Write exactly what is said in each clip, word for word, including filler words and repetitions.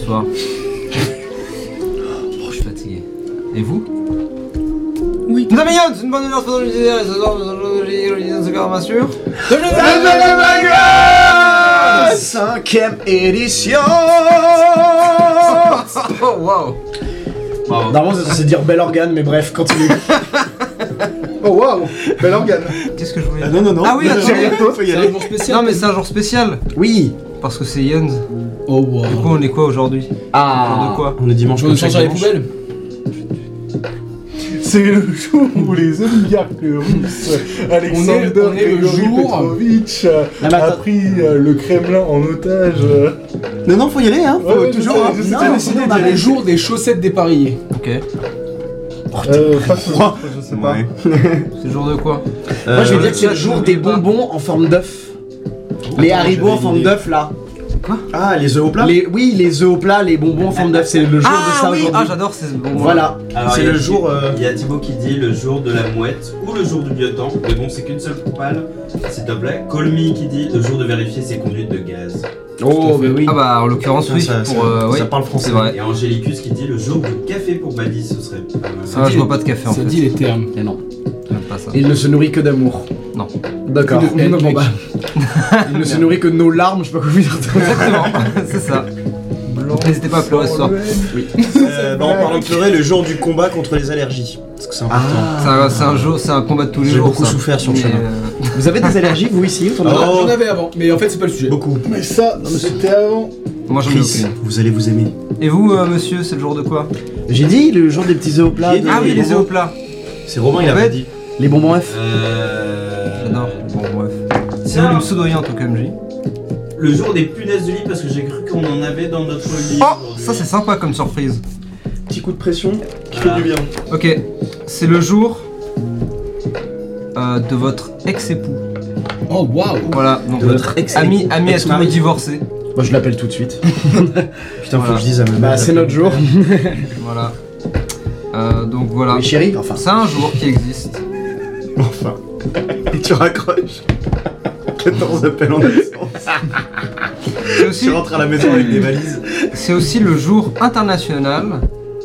soir. Oh, je suis fatigué. Et vous? Oui. Nous amis, c'est une bonne humeur pour le désert et ce soir nous allons se faire ma sûre. Cinquième édition. Oh waouh. Normalement c'est censé dire bel organe, mais bref, continue. Oh waouh, bel organe. Qu'est-ce que je voulais dire? Ah non, non, non. Ah oui, non, attends. j'ai rien d'autre, faut y C'est un aller. jour spécial. Non mais c'est un jour spécial. Oui. Parce que c'est Yuns. Oh wow. Du coup on est quoi aujourd'hui? Ah. Jour de quoi? On est dimanche Je comme veux chaque changer les dimanche. poubelles. C'est le jour où les oligarques russes, Alexander On est- on est le Grigori jour- Petrovitch, Non, mais a attends. pris euh, le Kremlin en otage. Non, non, faut y aller, hein. Faut Ouais, ouais, je toujours. sais, hein. je sais, Non, j'ai non, décidé non, d'y non, aller. Le jour des chaussettes dépareillées. Ok. Euh, pas ce jour, je sais pas. Ouais. C'est le jour de quoi? Moi je vais dire que c'est le jour des bonbons en forme d'œuf. Les Haribo en forme d'œuf là. Quoi? Ah, les œufs au plat les, Oui, les œufs au plat, les bonbons en forme d'œuf, c'est le jour de Ah ça oui, aujourd'hui. ah j'adore ces bonbons. Voilà, Alors, c'est il y a le Thi- jour. euh, Il y a Thibaut qui dit le jour de la mouette ou le jour du biotan. Mais bon, c'est qu'une seule propale, s'il te plaît. Colmy qui dit le jour de vérifier ses conduites de gaz. Oh, mais oui. Ah bah en l'occurrence oui, Ça, pour ça- euh, oui. ça parle français. C'est vrai. Et Angélicus qui dit le jour du café pour Badis, ce serait pas mal. Ah, je bois pas de café en Ça fait. dit les termes. Et non. J'aime pas ça. Il ne se nourrit que d'amour. Non. D'accord. Que de haine, Non, bon, mec. bah. Il ne se nourrit que de nos larmes, je sais pas comment dire. Exactement, c'est ça. N'hésitez pas à pleurer ce soir. Euh, bah, en parlant de pleurer, le jour du combat contre les allergies. Parce que c'est important. C'est un, c'est un jour, c'est un combat de tous les J'ai jours. beaucoup ça. souffert sur le Mais, chemin. euh, Vous avez des allergies, vous ici autour de la Oh. table J'en avais avant, mais en fait c'est pas le sujet. Beaucoup. Mais ça, c'était avant. moi j'en ai Chris, aucune. vous allez vous aimer. Et vous, euh, monsieur, c'est le jour de quoi? J'ai dit le jour des petits œufs au plat. J'ai de- dit, Ah oui, les les œufs au bonbons. plat. C'est Romain, il En a pas fait, dit. Les bonbons F. Euh... J'adore. Bon bref. Si vous Tiens, voulez me soudoyer en tant qu'M J. le jour des punaises de lit parce que j'ai cru qu'on en avait dans notre lit. Oh, aujourd'hui. ça c'est sympa comme surprise. Petit coup de pression qui Voilà. fait du bien. Ok, c'est le jour euh, de votre ex-époux. Oh waouh. Voilà, donc De votre votre ex- ami, ami à tout ex-mari. divorcé. Moi je l'appelle tout de suite. Putain, faut Voilà. que je dise à ma mère. Bah c'est notre jour. Voilà. Euh, donc voilà. Mais chérie, enfin. C'est un jour qui existe. Enfin. Et tu raccroches. quatorze appels en absence. C'est aussi, Tu rentres à la maison avec des valises. c'est aussi le jour international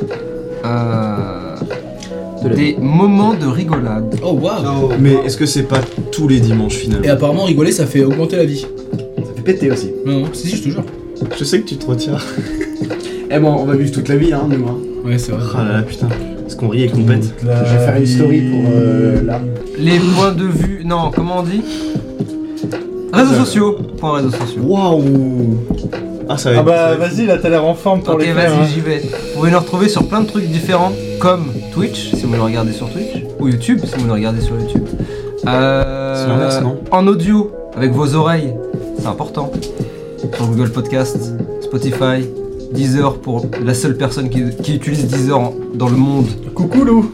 euh, De la- des moments de rigolade. Oh waouh. Mais est-ce que c'est pas tous les dimanches finalement? Et apparemment rigoler ça fait augmenter la vie. Ça fait péter aussi. Non, non, si, si, je te jure. Je sais que tu te retiens. Eh bon, on va vivre toute la vie, hein, nous. Hein. Ouais, c'est vrai. Ah là là, putain. Est-ce qu'on rit et qu'on pète? Je vais faire une story pour euh, là. Les points de vue. Non, comment on dit? Réseaux sociaux. Points réseaux sociaux. Waouh. Ah, ça va Ah être. bah ça va être- vas-y, là t'as l'air en forme pour Ok, les faire. vas-y, hein. j'y vais. Vous pouvez nous retrouver sur plein de trucs différents, comme Twitch, si vous nous regardez sur Twitch, ou YouTube, si vous nous regardez sur YouTube. Euh, C'est l'inverse, non? En audio, avec vos oreilles, c'est important. Sur Google Podcast, Spotify, Deezer, pour la seule personne qui, qui utilise Deezer en- dans le monde. Coucou Lou.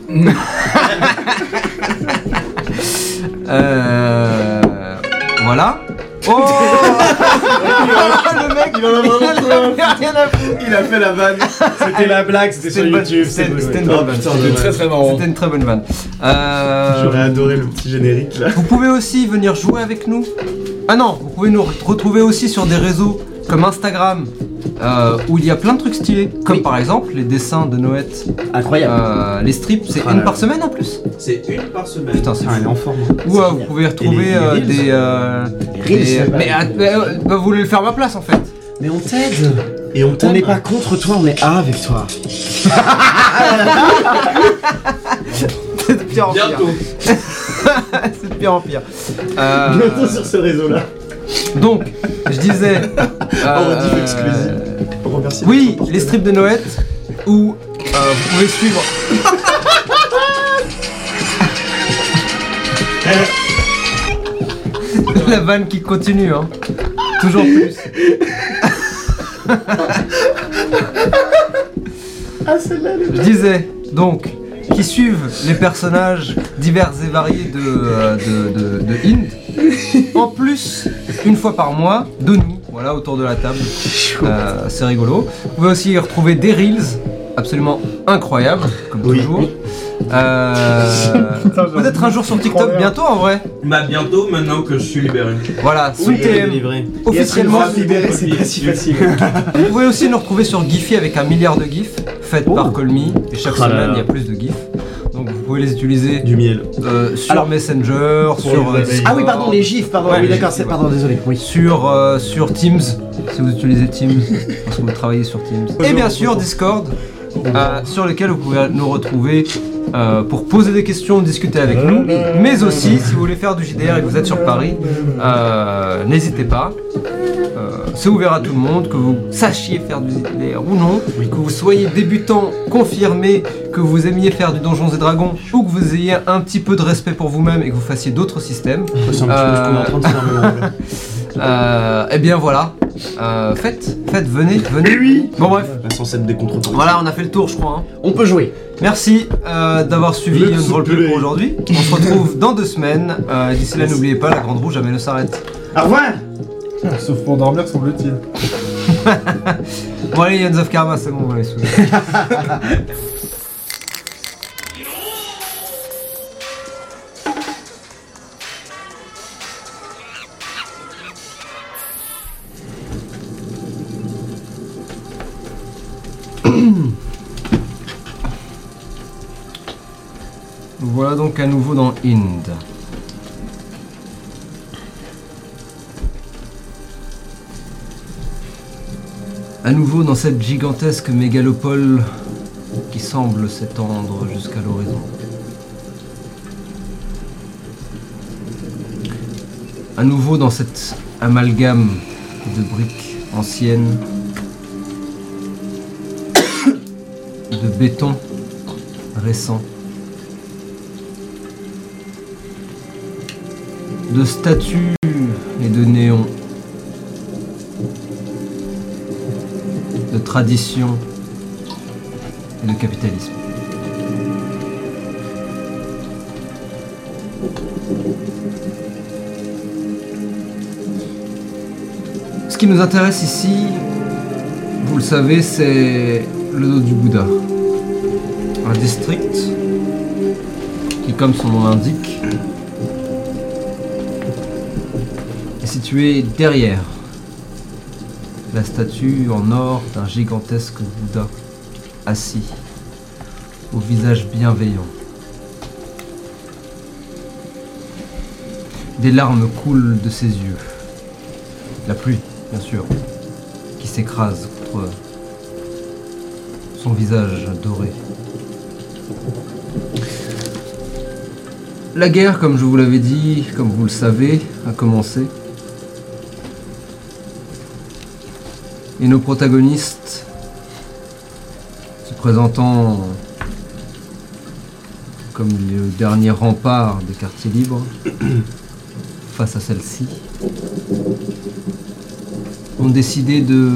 Euh, voilà. Oh le mec, Il en a vraiment il avait rien à foutre. Il a fait la vanne. C'était la blague, c'était sur C'était une bonne- YouTube. c'était- c'est c'était une bon. bonne Oh, vanne. putain, C'était dommage. très très marrant. C'était une très bonne vanne. Euh, J'aurais adoré le petit générique là. Vous pouvez aussi venir jouer avec nous. Ah non, vous pouvez nous re- retrouver aussi sur des réseaux comme Instagram, euh, où il y a plein de trucs stylés, comme Oui. par exemple les dessins de Noët, Incroyable. euh, les strips, c'est Ah une là par là. semaine en plus. C'est une par semaine. Putain, c'est Ah, elle est fou. en forme. Ou euh, vous pouvez retrouver les- les euh, reels. des. euh, Reels, des- c'est pas- mais ah, mais, euh, bah, vous voulez le faire à ma place en fait. Mais on t'aide. Et on On t'aime. n'est pas contre toi, on est A avec toi. C'est de pire en pire. Bientôt. C'est de pire en pire. Euh, Bientôt sur ce réseau là. donc, je disais. En rediff euh, exclusive. Pour remercier Oui, notre les strips de Noët, où euh, vous pouvez suivre. La vanne qui continue, hein. Toujours plus. Ah, celle-là, elle est Je disais, donc, qui suivent les personnages divers et variés de, euh, de, de, de Int. En plus, une fois par mois, de nous, voilà, autour de la table. Euh, c'est rigolo. Vous pouvez aussi y retrouver des reels absolument incroyables, comme Oui. toujours. Euh, Putain, j'ai Peut-être un jour sur TikTok, Trop bientôt en vrai. Bah bientôt, maintenant que je suis libéré. Voilà, sous Oui, T M. livré. Officiellement, Et libéré, c'est pas si facile. vous pouvez aussi nous retrouver sur Giphy avec un milliard de gifs faits par Colmy. Et chaque Oh là semaine, là. il y a plus de gifs. Donc vous pouvez les utiliser Du miel. euh, sur Alors, Messenger, sur les euh, abeilles. Discord, Ah oui, pardon, les gifs, pardon. Ouais, oui, les d'accord, gifs, c'est ouais. pardon, désolé. Oui. sur, euh, sur Teams, si vous utilisez Teams, parce que vous travaillez sur Teams. Et bien sûr Discord, euh, sur lequel vous pouvez nous retrouver euh, pour poser des questions, discuter avec nous. Mais aussi, si vous voulez faire du J D R et que vous êtes sur Paris, euh, n'hésitez pas. Euh, c'est ouvert à tout le monde, que vous sachiez faire du J D R ou non, que vous soyez débutant confirmé, que vous aimiez faire du Donjons et Dragons, ou que vous ayez un petit peu de respect pour vous-même et que vous fassiez d'autres systèmes. C'est un petit peu ce qu'on est en train de faire maintenant. Euh, eh bien voilà, euh, faites, faites, venez, venez. Oui. Bon bref, Censé être des contre voilà, on a fait le tour, je crois. hein. On peut jouer. Merci euh, d'avoir suivi Let's notre roleplay play. pour aujourd'hui. On se retrouve dans deux semaines. Euh, D'ici là, n'oubliez pas, la grande roue jamais ne s'arrête. Au revoir. Sauf pour dormir, semble-t-il. Bon allez, Yanns of Karma, c'est bon, on va les saouler. Voilà donc à nouveau dans Ind. À nouveau dans cette gigantesque mégalopole qui semble s'étendre jusqu'à l'horizon. À nouveau dans cet amalgame de briques anciennes, de béton récent, de statues et de néons, de tradition et de capitalisme. Ce qui nous intéresse ici, vous le savez, c'est le dos du Bouddha. Un district qui, comme son nom l'indique, est situé derrière la statue en or d'un gigantesque Bouddha assis, au visage bienveillant. Des larmes coulent de ses yeux. La pluie, bien sûr, qui s'écrase contre son visage doré. La guerre, comme je vous l'avais dit, comme vous le savez, a commencé. Et nos protagonistes, se présentant comme le dernier rempart des quartiers libres, face à celle-ci, ont décidé de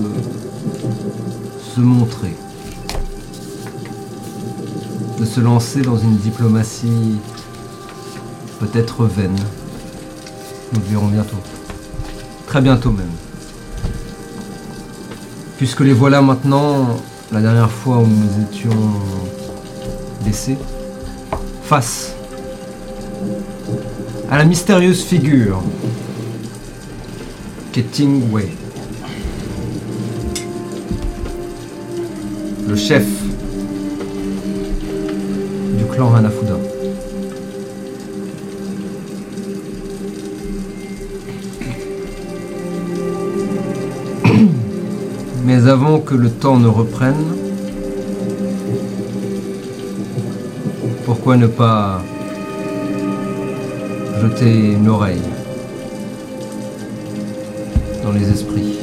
se montrer, de se lancer dans une diplomatie peut-être vaine. Nous le verrons bientôt. Très bientôt même. Puisque les voilà maintenant, la dernière fois où nous étions laissés, face à la mystérieuse figure qu'est Ting Wei, le chef du clan Hanafuda. Mais avant que le temps ne reprenne, pourquoi ne pas jeter une oreille dans les esprits,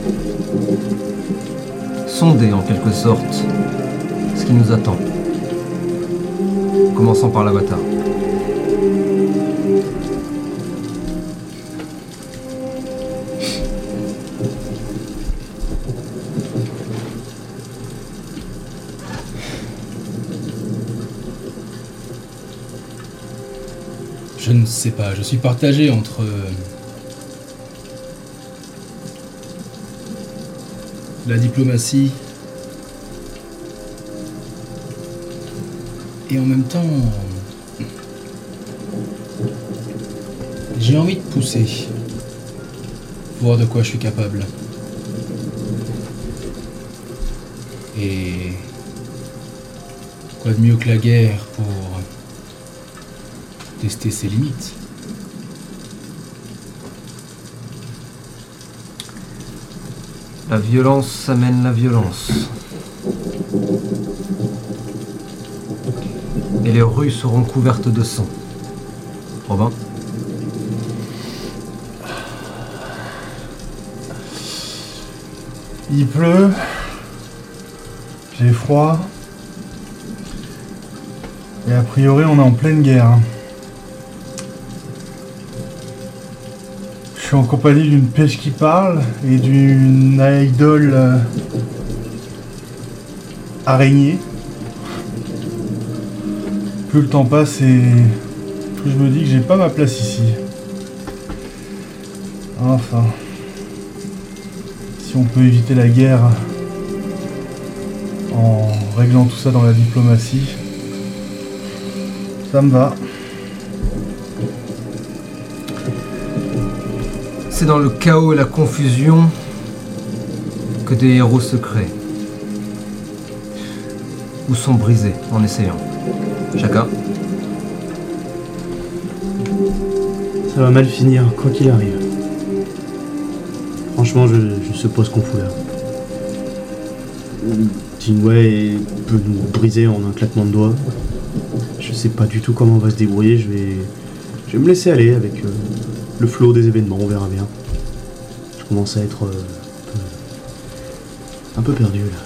sonder en quelque sorte ce qui nous attend, commençant par l'avatar. Je ne sais pas, je suis partagé entre euh, la diplomatie Et en même temps, j'ai envie de pousser, voir de quoi je suis capable. Et quoi de mieux que la guerre pour tester ses limites? La violence amène la violence. Et les rues seront couvertes de sang. Robin? Il pleut. J'ai froid. Et a priori, on est en pleine guerre. Je suis en compagnie d'une pêche qui parle et d'une idole euh, araignée. Plus le temps passe et plus je me dis que j'ai pas ma place ici. Enfin, si on peut éviter la guerre en réglant tout ça dans la diplomatie, ça me va. C'est dans le chaos et la confusion que des héros se créent. Ou sont brisés en essayant. Chacun. Ça va mal finir, quoi qu'il arrive. Franchement, je, je sais pas ce qu'on fout là. Tinway peut nous briser en un claquement de doigts. Je sais pas du tout comment on va se débrouiller, je vais, je vais me laisser aller avec euh, le flot des événements, on verra bien. Je commence à être euh, un peu perdu là.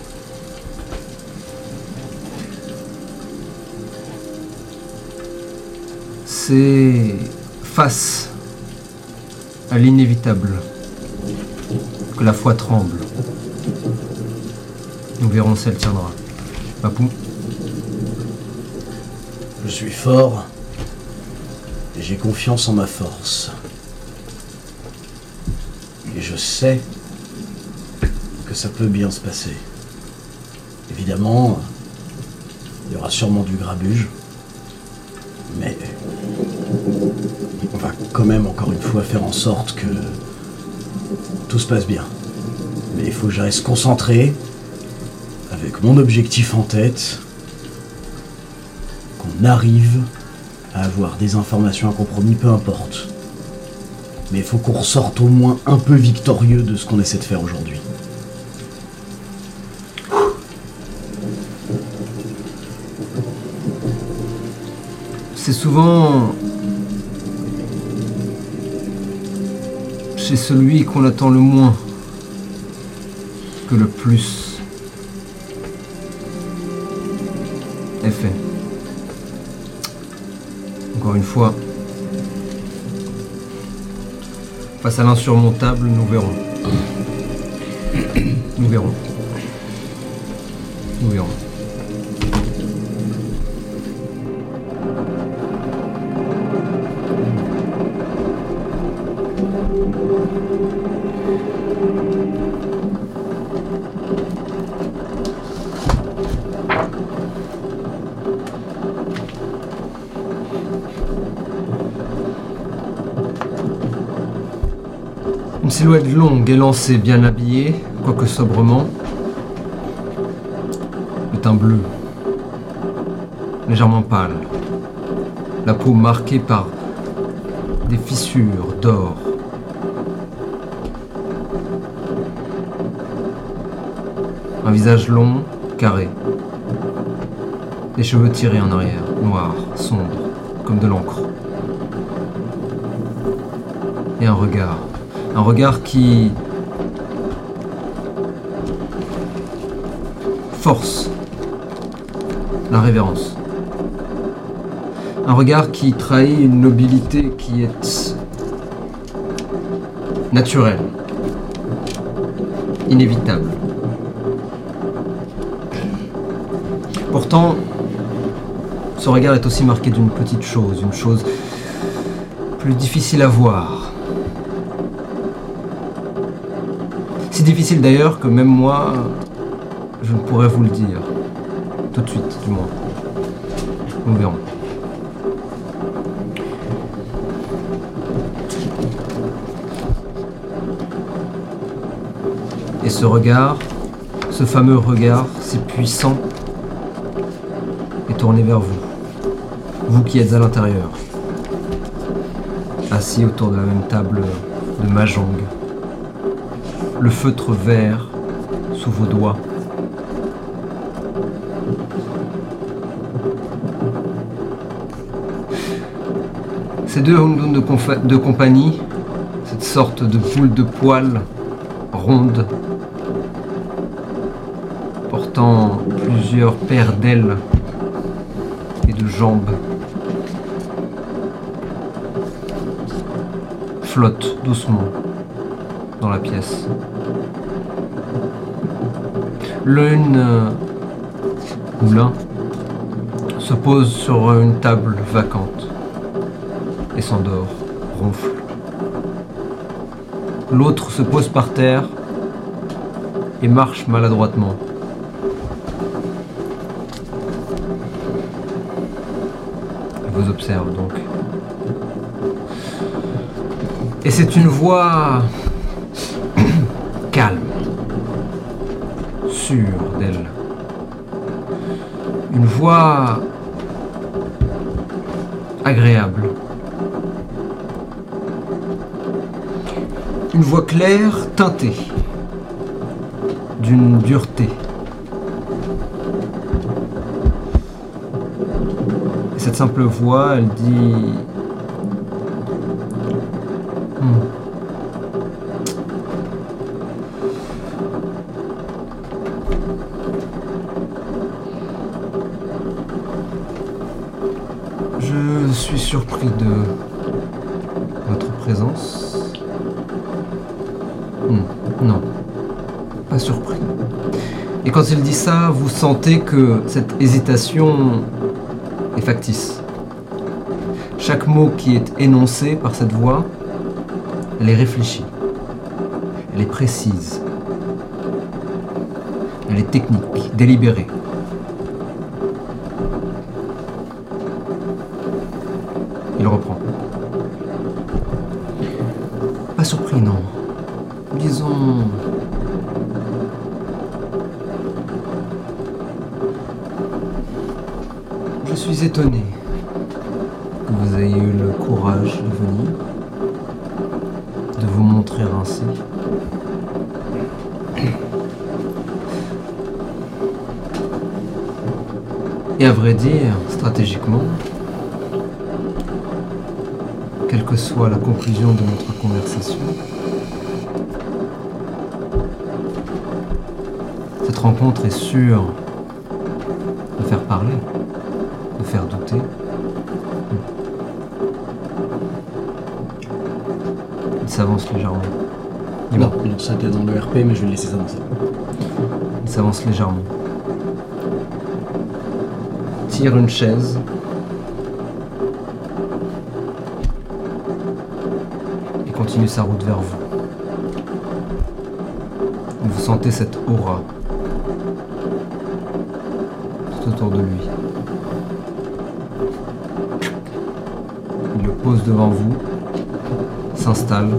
C'est face à l'inévitable que la foi tremble. Nous verrons si elle tiendra. Papou? Je suis fort et j'ai confiance en ma force. Et je sais que ça peut bien se passer. Évidemment, il y aura sûrement du grabuge, mais on va quand même encore une fois faire en sorte que tout se passe bien. Mais il faut que je reste concentré, avec mon objectif en tête, qu'on arrive à avoir des informations à compromis, peu importe. Mais il faut qu'on ressorte au moins un peu victorieux de ce qu'on essaie de faire aujourd'hui. C'est souvent chez celui qu'on attend le moins que le plus est fait. Encore une fois, face à l'insurmontable, nous verrons. Nous verrons. Nous verrons. Une silhouette longue, élancée, bien habillée, quoique sobrement. Le teint bleu, légèrement pâle. La peau marquée par des fissures d'or. Un visage long, carré. Les cheveux tirés en arrière, noirs, sombres, comme de l'encre. Et un regard. Un regard qui force la révérence. Un regard qui trahit une nobilité qui est naturelle, inévitable. Pourtant, ce regard est aussi marqué d'une petite chose, une chose plus difficile à voir. Si difficile d'ailleurs que même moi, je ne pourrais vous le dire. Tout de suite, du moins. Nous verrons. Et ce regard, ce fameux regard si puissant, est tourné vers vous. Vous qui êtes à l'intérieur, assis autour de la même table de mahjong, le feutre vert sous vos doigts. Ces deux Hongdun de, confa- de compagnie, cette sorte de boule de poils ronde, portant plusieurs paires d'ailes et de jambes, flotte doucement dans la pièce. L'une euh, ou l'un se pose sur une table vacante et s'endort, ronfle. L'autre se pose par terre et marche maladroitement. Il vous observe donc. Et c'est une voix calme, sûre d'elle. Une voix agréable. Une voix claire, teintée d'une dureté. Et cette simple voix, elle dit... Hmm. Je suis surpris de votre présence. Hmm, non, pas surpris. Et quand il dit ça, vous sentez que cette hésitation est factice. Chaque mot qui est énoncé par cette voix, elle est réfléchie, elle est précise, elle est technique, délibérée. Il reprend. Pas surpris, non. Disons... Je suis étonné que vous ayez eu le courage de venir, de vous montrer ainsi. Et à vrai dire, stratégiquement, quelle que soit la conclusion de notre conversation, cette rencontre est sûre de faire parler, de faire douter. Il s'avance légèrement. Non, non, ça était dans le R P, mais je vais le laisser s'avancer. Il s'avance légèrement. Tire une chaise. Et continue sa route vers vous. Vous sentez cette aura tout autour de lui. Il le pose devant vous, s'installe.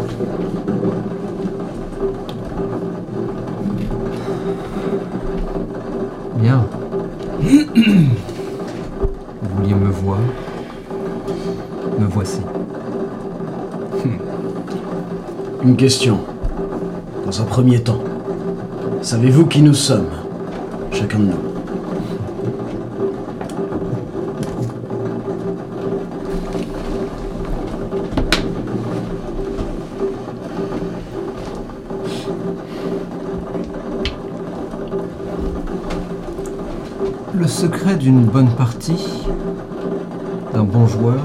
Bien. Vous vouliez me voir. Me voici. Une question. Dans un premier temps, savez-vous qui nous sommes, chacun de nous? Le secret d'une bonne partie, d'un bon joueur,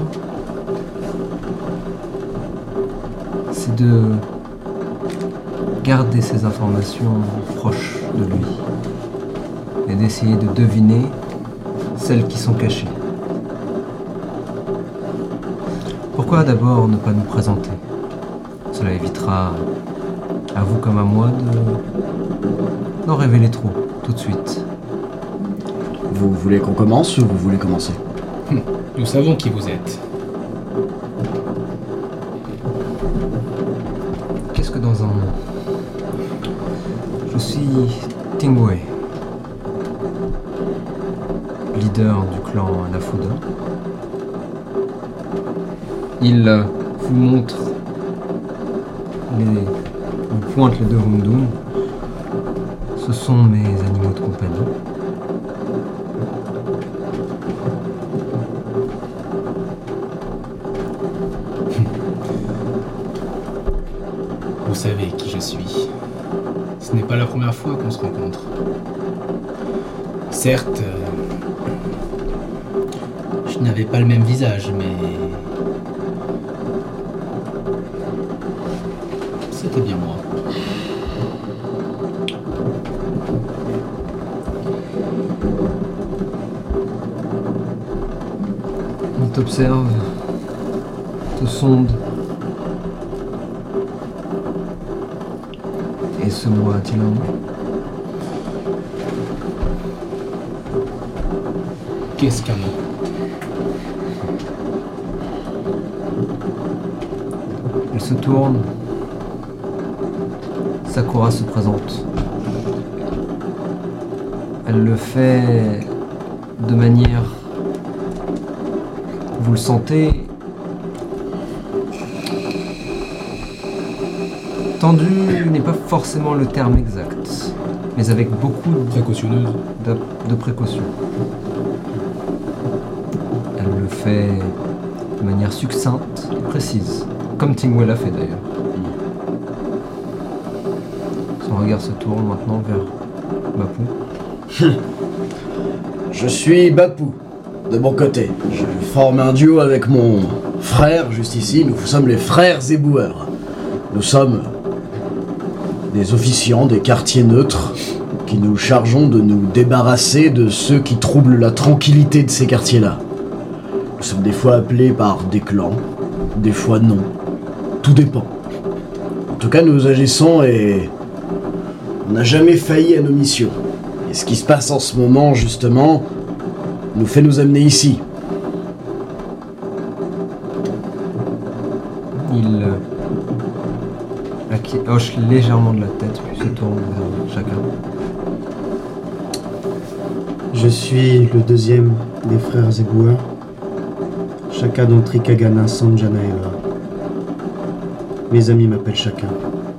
c'est de garder ces informations proches de lui et d'essayer de deviner celles qui sont cachées. Pourquoi d'abord ne pas nous présenter? Cela évitera à vous comme à moi de n'en révéler trop tout de suite. Vous voulez qu'on commence ou vous voulez commencer? Nous savons qui vous êtes. Qu'est-ce que dans un mot? Je suis Tingwei, leader du clan Anafuda. Il euh, vous montre les... vous pointe les deux Hundun. Ce sont mes animaux de compagnie. Vous savez qui je suis. Ce n'est pas la première fois qu'on se rencontre. Certes, euh, je n'avais pas le même visage, mais... c'était bien moi. Il t'observe, te sonde. Et ce mot a-t-il un nom? Qu'est-ce qu'un mot? Elle se tourne. Sakura se présente. Elle le fait de manière... Vous le sentez... Tendu n'est pas forcément le terme exact, mais avec beaucoup de, Précautionneuse. de, de précaution. Elle le fait de manière succincte et précise, comme Tingwei l'a fait d'ailleurs. Son regard se tourne maintenant vers Bappu. Je suis Bappu, de mon côté. Je forme un duo avec mon frère, juste ici. Nous sommes les frères éboueurs. Nous sommes des officiants des quartiers neutres qui nous chargeons de nous débarrasser de ceux qui troublent la tranquillité de ces quartiers-là. Nous sommes des fois appelés par des clans, des fois non. Tout dépend. En tout cas, nous agissons et on n'a jamais failli à nos missions. Et ce qui se passe en ce moment, justement, nous fait nous amener ici. Il euh, acqui- hoche légèrement de la tête, puis se tourne vers chacun. Je suis le deuxième des frères éboueurs, Shaka dans Trikagana Sanjanaeva. Mes amis m'appellent Shaka.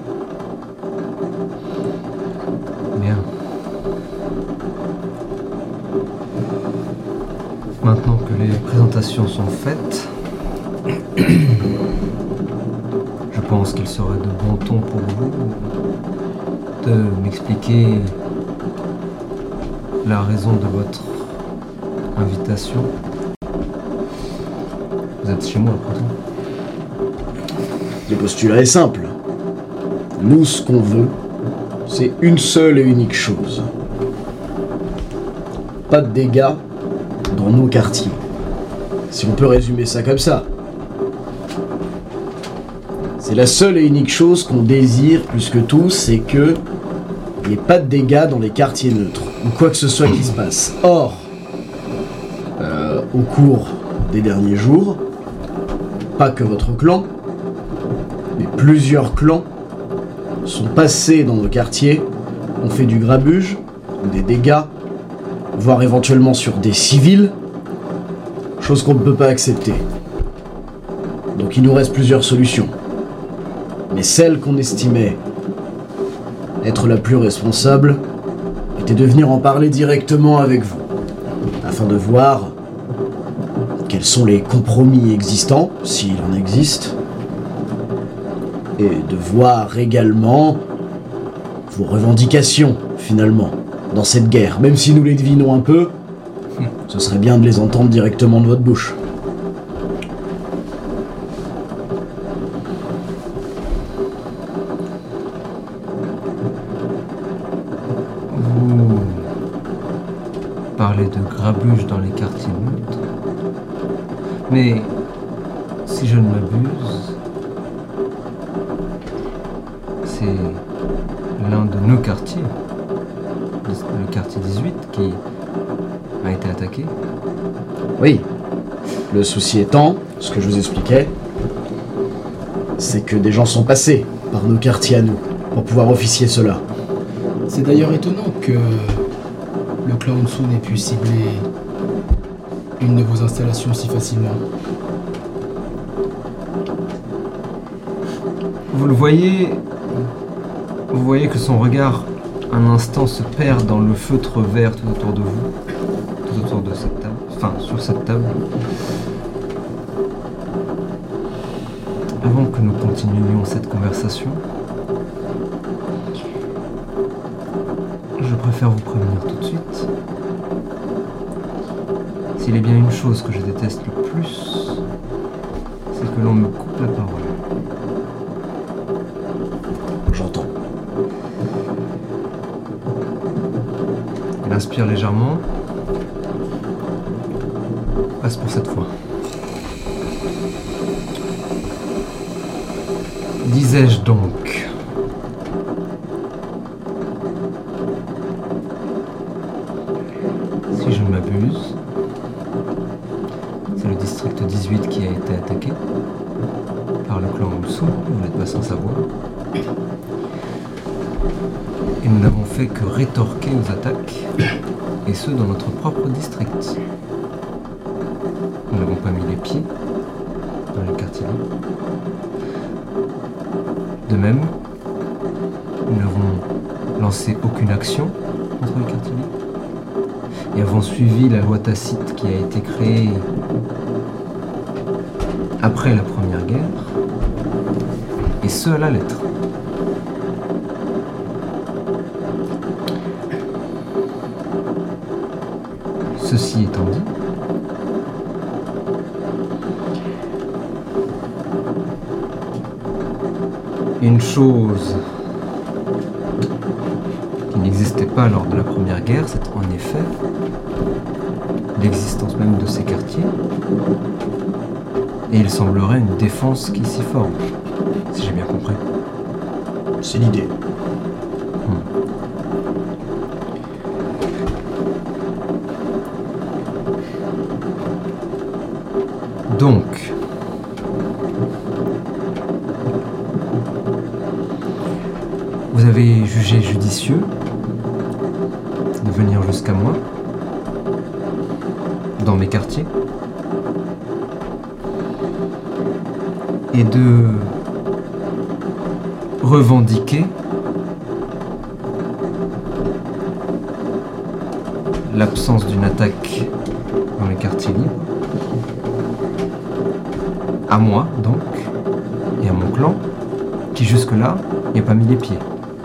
Bien. Maintenant que les présentations sont faites, je pense qu'il serait de bon ton pour vous de m'expliquer la raison de votre invitation. Vous êtes chez moi après tout. Le postulat est simple. Nous, ce qu'on veut, c'est une seule et unique chose. Pas de dégâts dans nos quartiers. Si on peut résumer ça comme ça. C'est la seule et unique chose qu'on désire plus que tout, c'est que il n'y ait pas de dégâts dans les quartiers neutres, ou quoi que ce soit qui se passe. Or, euh, au cours des derniers jours, pas que votre clan, mais plusieurs clans sont passés dans nos quartiers, ont fait du grabuge, des dégâts, voire éventuellement sur des civils, chose qu'on ne peut pas accepter. Donc il nous reste plusieurs solutions. Mais celle qu'on estimait être la plus responsable était de venir en parler directement avec vous, afin de voir quels sont les compromis existants, s'il en existe, et de voir également vos revendications, finalement, dans cette guerre. Même si nous les devinons un peu, ce serait bien de les entendre directement de votre bouche. Vous parlez de grabuge dans les quartiers neutres. Mais si je ne m'abuse, c'est l'un de nos quartiers, le quartier dix-huit, qui a été attaqué. Oui, Le souci étant, ce que je vous expliquais, c'est que des gens sont passés par nos quartiers à nous pour pouvoir officier cela. C'est d'ailleurs étonnant que le clan Unsu n'ait pu cibler une de vos installations si facilement. Vous le voyez, vous voyez que son regard, un instant, se perd dans le feutre vert tout autour de vous, tout autour de cette table, enfin, sur cette table. Avant que nous continuions cette conversation, je préfère vous prévenir tout de suite. S'il est bien une chose que je déteste le plus, c'est que l'on me coupe la parole. J'entends. Il inspire légèrement. Passe pour cette fois. Disais-je donc. Si je ne m'abuse, c'est le district dix-huit qui a été attaqué par le clan Unsu, vous n'êtes pas sans savoir. Et nous n'avons fait que rétorquer aux attaques, et ce dans notre propre district. Nous n'avons pas mis les pieds dans les quartiers. De même, nous n'avons lancé aucune action contre les quartiers et avons suivi la loi tacite qui a été créée après la Première Guerre, et ce à la lettre. Ceci étant dit, une chose qui n'existait pas lors de la Première Guerre, c'est en effet l'existence même de ces quartiers, et il semblerait une défense qui s'y forme, si j'ai bien compris. C'est l'idée. Donc, vous avez jugé judicieux de venir jusqu'à moi, dans mes quartiers, et de revendiquer l'absence d'une attaque dans les quartiers libres. À moi, donc, et à mon clan, qui jusque-là n'y a pas mis les pieds.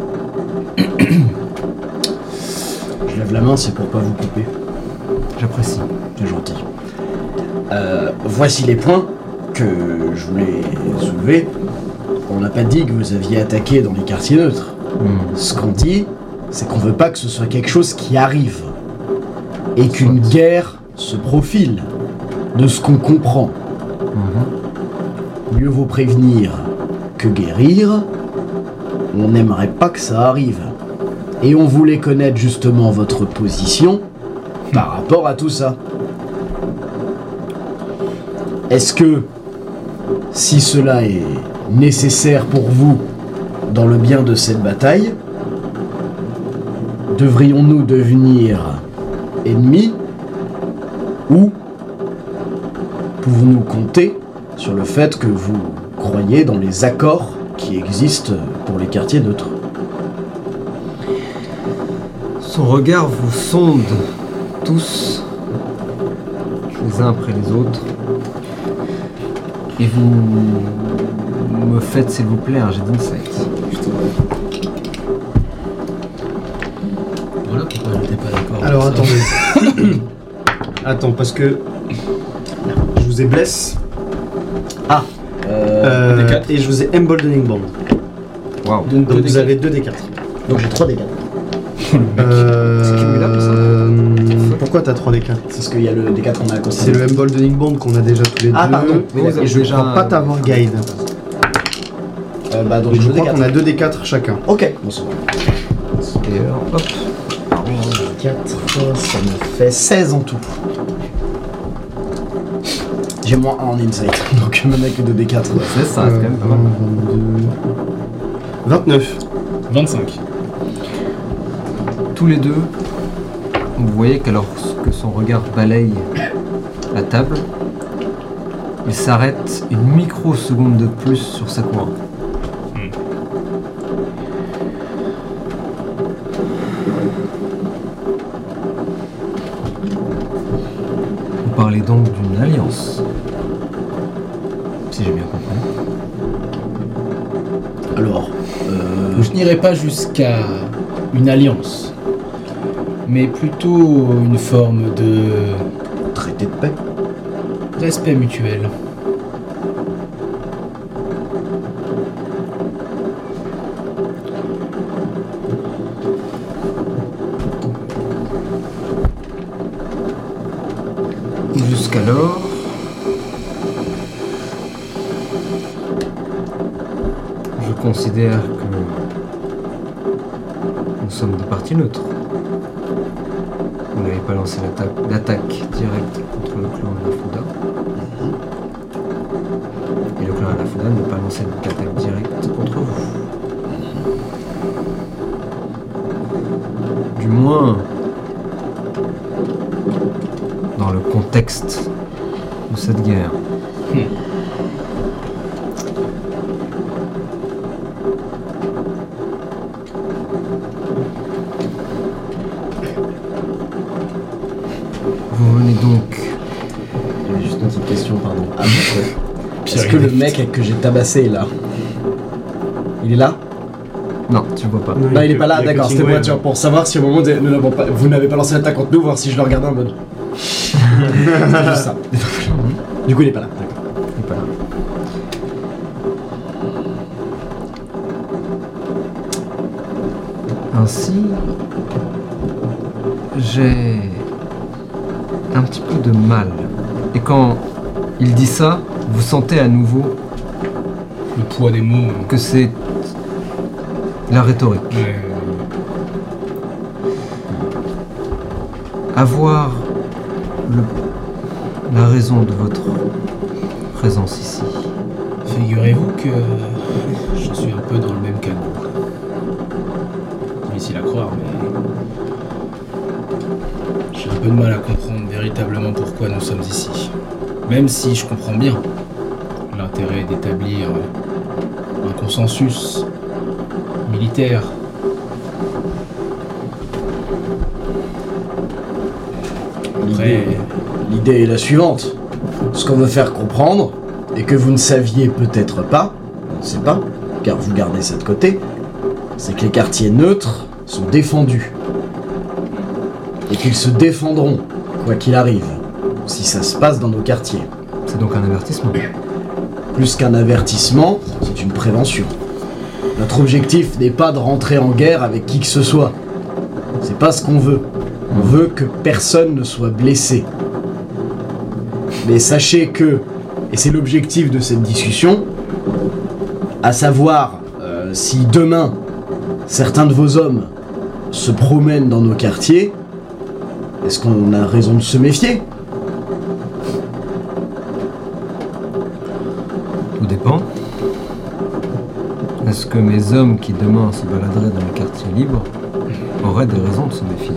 Je lève la main, c'est pour pas vous couper. J'apprécie. C'est gentil. Euh, voici les points que je voulais soulever. On n'a pas dit que vous aviez attaqué dans les quartiers neutres. Hmm. Ce qu'on dit, c'est qu'on veut pas que ce soit quelque chose qui arrive. Et qu'une guerre se profile, de ce qu'on comprend. Mhm. Mieux vaut prévenir que guérir. On n'aimerait pas que ça arrive. Et on voulait connaître justement votre position par rapport à tout ça. Est-ce que, si cela est nécessaire pour vous dans le bien de cette bataille, devrions-nous devenir ennemis ou pouvons-nous compter sur le fait que vous croyez dans les accords qui existent pour les quartiers neutres? Son regard vous sonde tous, les uns après les autres, et vous me faites, s'il vous plaît, un jet d'insight. Voilà pourquoi j'étais pas d'accord. Alors avec ça. attendez. Attends, parce que je vous ai bless Ah euh, euh, D quatre. et je vous ai emboldening bond. Waouh. Donc, Donc deux vous D avez deux D quatre. Donc j'ai trois dégâts. Euh, C'est cumulable, ça Pourquoi t'as trois D quatre? C'est ce qu'il y a le D quatre qu'on a à côté. C'est le emboldening bond qu'on a déjà tous les Ah, deux. pardon. Mais vous avez Et je déjà crois pas un- t'avoir guide. Euh, bah donc Donc je j'ai le crois D quatre. qu'on a deux D quatre chacun. Ok. Bon c'est bon. Et alors, hop. quatre, ça me fait seize en tout. J'ai moins un en insight, donc même avec le deux D quatre. Ouais. C'est ça, c'est quand même pas mal. vingt-deux... vingt-neuf. vingt-cinq. Tous les deux, vous voyez qu'alors que son regard balaye la table, il s'arrête une microseconde de plus sur sa coin. Vous parlez donc d'une alliance, si j'ai bien compris. Alors, euh, Je n'irai pas jusqu'à une alliance, mais plutôt une forme de traité de paix. respect mutuel. Jusqu'alors, je considère que nous sommes des parties neutres. Vous n'avez pas lancé l'attaque d'attaque directe contre le clan Anafuda. Et le clan Anafuda n'a pas lancé d'attaque directe contre vous. Du moins, dans le contexte de cette guerre. Vous venez donc... J'avais juste une petite question, pardon. Ah, est-ce que le mec que j'ai tabassé là, il est là? Non, tu le vois pas. Non, il est pas là, Il y a d'accord, que c'était Tingwell. moi, tu vois, pour savoir si au moment où nous n'avons pas, vous n'avez pas lancé l'attaque contre nous, voir si je le regardais en mode. C'était juste ça. Du coup, il est pas là, d'accord. Il est pas là. Ainsi, j'ai un petit peu de mal. Et quand il dit ça, vous sentez à nouveau Le poids des mots. que c'est la rhétorique. euh, Avoir le- la raison de votre présence ici. Figurez-vous que je suis un peu dans le même cas que vous. Difficile à croire, mais j'ai un peu de mal à comprendre véritablement pourquoi nous sommes ici. Même si je comprends bien l'intérêt d'établir un consensus militaire. Après, L'idée est la suivante. Ce qu'on veut faire comprendre, et que vous ne saviez peut-être pas, on ne sait pas, car vous gardez ça de côté, c'est que les quartiers neutres sont défendus. Et qu'ils se défendront, quoi qu'il arrive, si ça se passe dans nos quartiers. C'est donc un avertissement. Plus qu'un avertissement, c'est une prévention. Notre objectif n'est pas de rentrer en guerre avec qui que ce soit. C'est pas ce qu'on veut. On veut que personne ne soit blessé. Mais sachez que, et c'est l'objectif de cette discussion, à savoir, euh, si demain, certains de vos hommes se promènent dans nos quartiers, est-ce qu'on a raison de se méfier? Tout dépend. Est-ce que mes hommes qui demain se baladeraient dans les quartiers libres auraient des raisons de se méfier?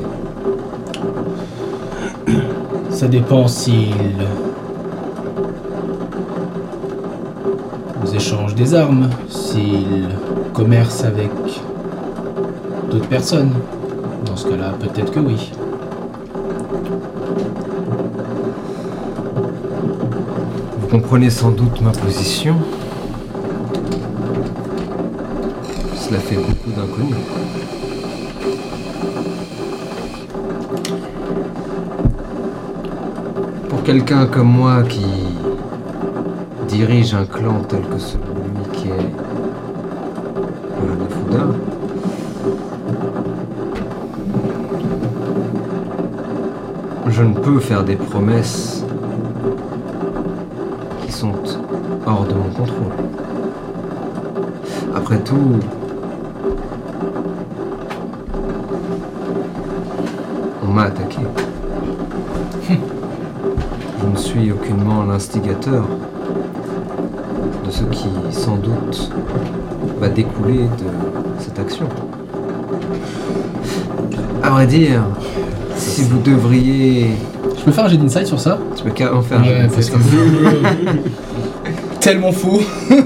ça dépend s'ils vous échangent des armes, s'ils commercent avec d'autres personnes. Dans ce cas-là, peut-être que oui. Vous comprenez sans doute ma position. Cela fait beaucoup d'inconnus. Pour quelqu'un comme moi qui dirige un clan tel que celui qui est le Anafuda, je ne peux faire des promesses qui sont hors de mon contrôle. Après tout, on m'a attaqué. Je ne suis suis aucunement l'instigateur de ce qui, sans doute, va découler de cette action. À vrai dire, si vous devriez... Je peux faire un jet d'insight sur ça? Tu peux carrément faire un Ouais, jet parce que... d'insight. Tellement fou.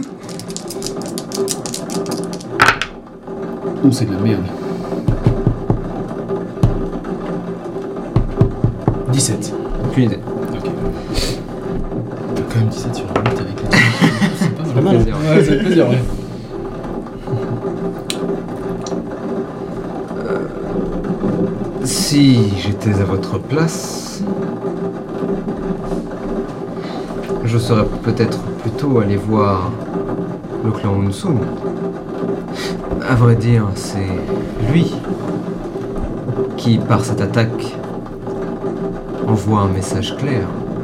Ouh, c'est de la merde. dix-sept. Aucune idée. Ok. T'as quand même dix-sept sur la route avec les... C'est pas Ça mal. fait plaisir. Ouais, ça fait plaisir, ouais. Si j'étais à votre place, je serais peut-être plutôt allé voir le clan Unsun. À vrai dire, c'est lui qui, par cette attaque, envoie un message clair,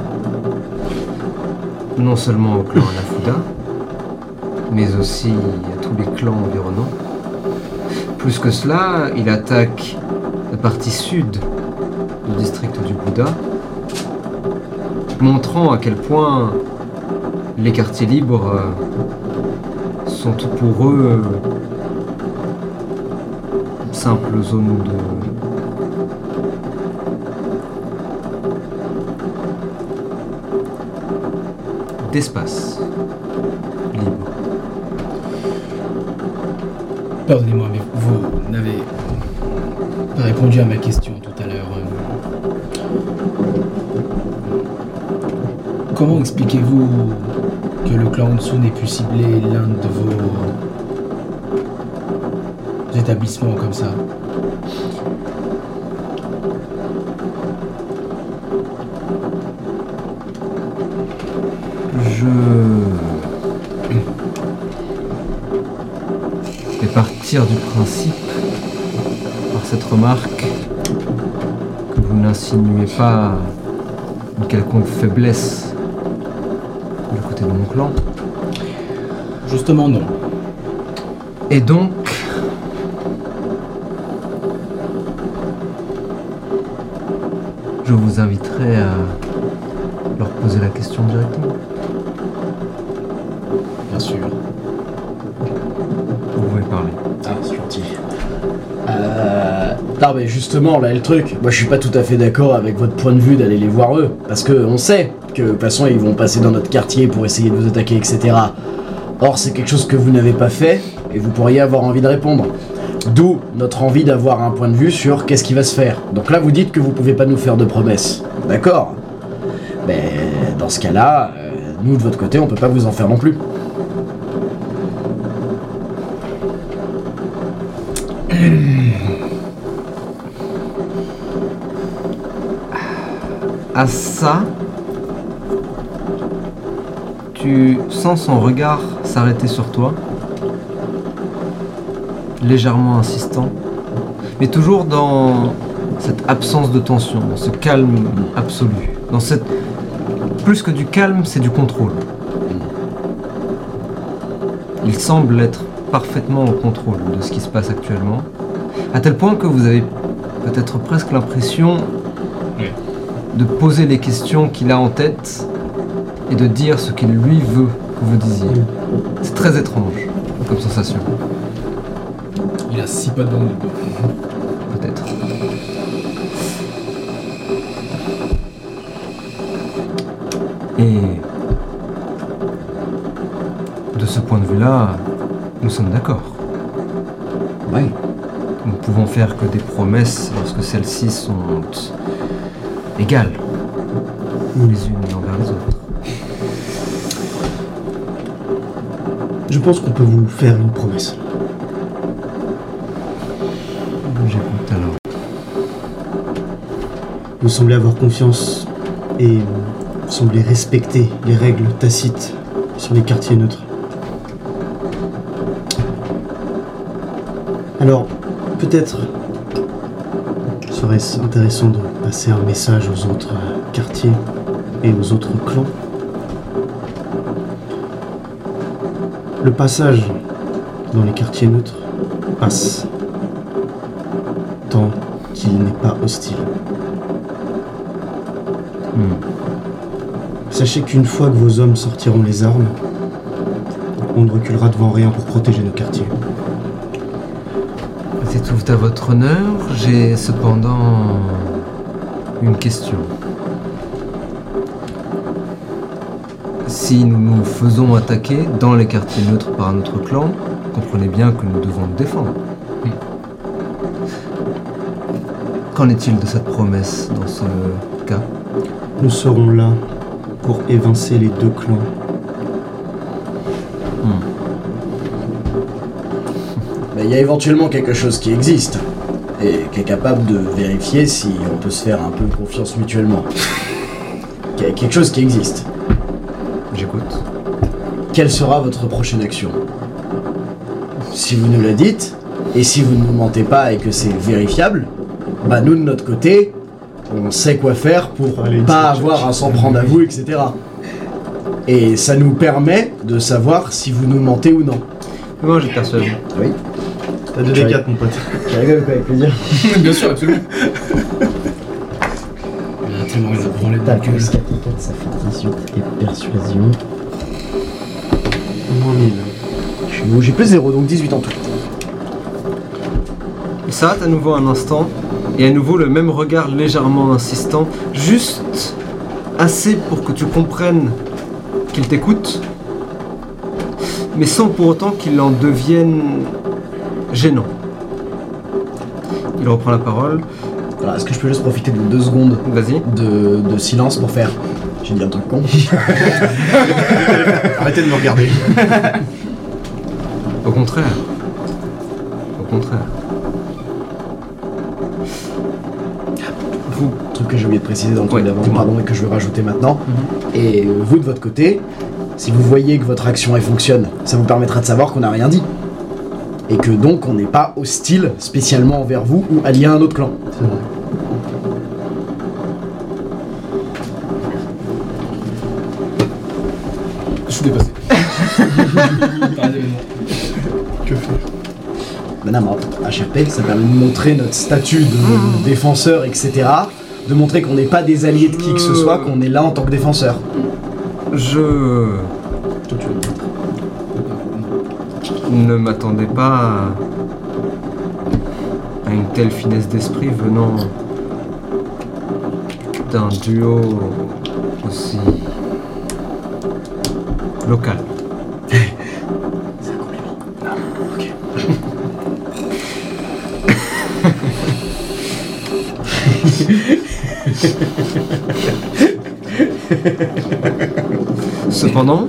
non seulement au clan Anafuda, mais aussi à tous les clans environnants. Plus que cela, il attaque la partie sud du district du Bouddha, montrant à quel point les quartiers libres euh, sont pour eux une simple zone de d'espace libre. Pardonnez-moi, mais vous n'avez pas répondu à ma question tout à l'heure. Comment expliquez-vous que le clan Unsun ait pu cibler l'un de vos établissements comme ça? Je vais partir du principe, par cette remarque, que vous n'insinuez pas une quelconque faiblesse du côté de mon clan. Justement, non. Et donc, je vous inviterai à leur poser la question directement. Bien sûr. Vous pouvez parler. Ah, c'est gentil. Euh... Non mais justement, là est le truc. Moi je suis pas tout à fait d'accord avec votre point de vue d'aller les voir eux. Parce que on sait que de toute façon ils vont passer dans notre quartier pour essayer de vous attaquer, et cetera. Or c'est quelque chose que vous n'avez pas fait et vous pourriez avoir envie de répondre. D'où notre envie d'avoir un point de vue sur qu'est-ce qui va se faire. Donc là vous dites que vous pouvez pas nous faire de promesses. D'accord. Mais dans ce cas-là, euh, nous de votre côté on peut pas vous en faire non plus. À ça, tu sens son regard s'arrêter sur toi, légèrement insistant, mais toujours dans cette absence de tension, dans ce calme absolu. Dans cette... Plus que du calme, c'est du contrôle. Il semble être parfaitement au contrôle de ce qui se passe actuellement, à tel point que vous avez peut-être presque l'impression Oui. de poser les questions qu'il a en tête et de dire ce qu'il lui veut que vous disiez. C'est très étrange comme sensation, Il a six potes dans le dos. peut-être. Et de ce point de vue-là, nous sommes d'accord. Ouais. Nous ne pouvons faire que des promesses lorsque celles-ci sont égales, les unes envers les autres. Je pense qu'on peut vous faire une promesse. J'écoute alors. Vous semblez avoir confiance et vous semblez respecter les règles tacites sur les quartiers neutres. Alors, peut-être serait-ce intéressant de passer un message aux autres quartiers et aux autres clans. Le passage dans les quartiers neutres passe tant qu'il n'est pas hostile. Hmm. Sachez qu'une fois que vos hommes sortiront les armes, on ne reculera devant rien pour protéger nos quartiers. C'est tout à votre honneur. J'ai cependant une question. Si nous nous faisons attaquer dans les quartiers neutres par notre clan, comprenez bien que nous devons nous défendre. Qu'en est-il de cette promesse dans ce cas? Nous serons là pour évincer les deux clans. Mais il y a éventuellement quelque chose qui existe et qui est capable de vérifier si on peut se faire un peu confiance mutuellement. Qu'il y a quelque chose qui existe. J'écoute. Quelle sera votre prochaine action? Si vous nous le dites, et si vous ne nous mentez pas et que c'est vérifiable, bah nous de notre côté, on sait quoi faire pour Allez, pas avoir à s'en prendre à vous, et cetera. Et ça nous permet de savoir si vous nous mentez ou non. Moi, j'ai persuadé. Oui. T'as deux D quatre, mon pote. Tu rigoles quoi, avec plaisir. Bien sûr, absolument. Il y a tellement rien à branler de Tac, gueule. plus quatre et quatre, ça fait dix-huit et persuasion. Moins mille. Je suis où? J'ai plus zéro, donc dix-huit en tout. Il s'arrête à nouveau un instant, et à nouveau le même regard légèrement insistant, juste assez pour que tu comprennes qu'il t'écoute, mais sans pour autant qu'il en devienne gênant. Il reprend la parole. Alors, est-ce que je peux juste profiter de deux secondes Vas-y. de, de silence pour faire... J'ai dit un truc con. Arrêtez de me regarder. Au contraire. Au contraire. Vous, Truc que j'ai oublié de préciser dans le truc Ouais, d'avant, dis-moi. pardon, et que je veux rajouter maintenant. Et euh, vous, de votre côté, si vous voyez que votre action elle fonctionne, ça vous permettra de savoir qu'on n'a rien dit. Et que donc on n'est pas hostile spécialement envers vous ou allié à un autre clan. C'est vrai. Je suis dépassé. Par les événements. Que faire? Madame, H R P, ça permet de montrer notre statut de défenseur, et cetera. De montrer qu'on n'est pas des alliés de qui que ce soit, qu'on est là en tant que défenseur. je Toi, tu veux te battre. ne m'attendais pas à, à une telle finesse d'esprit venant d'un duo aussi local. C'est un compliment. Ah, ok. Cependant,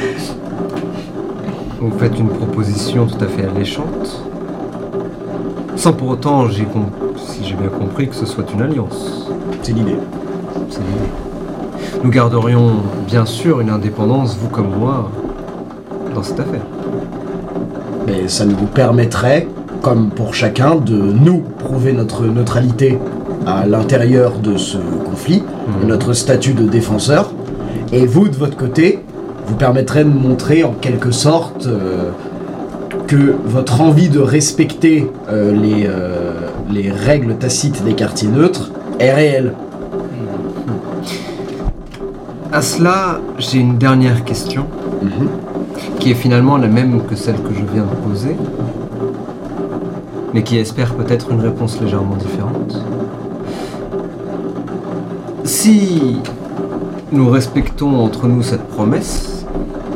vous faites une proposition tout à fait alléchante, sans pour autant, j'ai com- si j'ai bien compris, que ce soit une alliance. C'est l'idée. C'est l'idée. Nous garderions bien sûr une indépendance, vous comme moi, dans cette affaire. Mais ça nous permettrait, comme pour chacun, de nous prouver notre neutralité à l'intérieur de ce conflit, Mhm. notre statut de défenseur, et vous, de votre côté, vous permettrez de montrer en quelque sorte euh, que votre envie de respecter euh, les, euh, les règles tacites des quartiers neutres est réelle. À cela, j'ai une dernière question, Mhm. qui est finalement la même que celle que je viens de poser, mais qui espère peut-être une réponse légèrement différente. Si nous respectons entre nous cette promesse,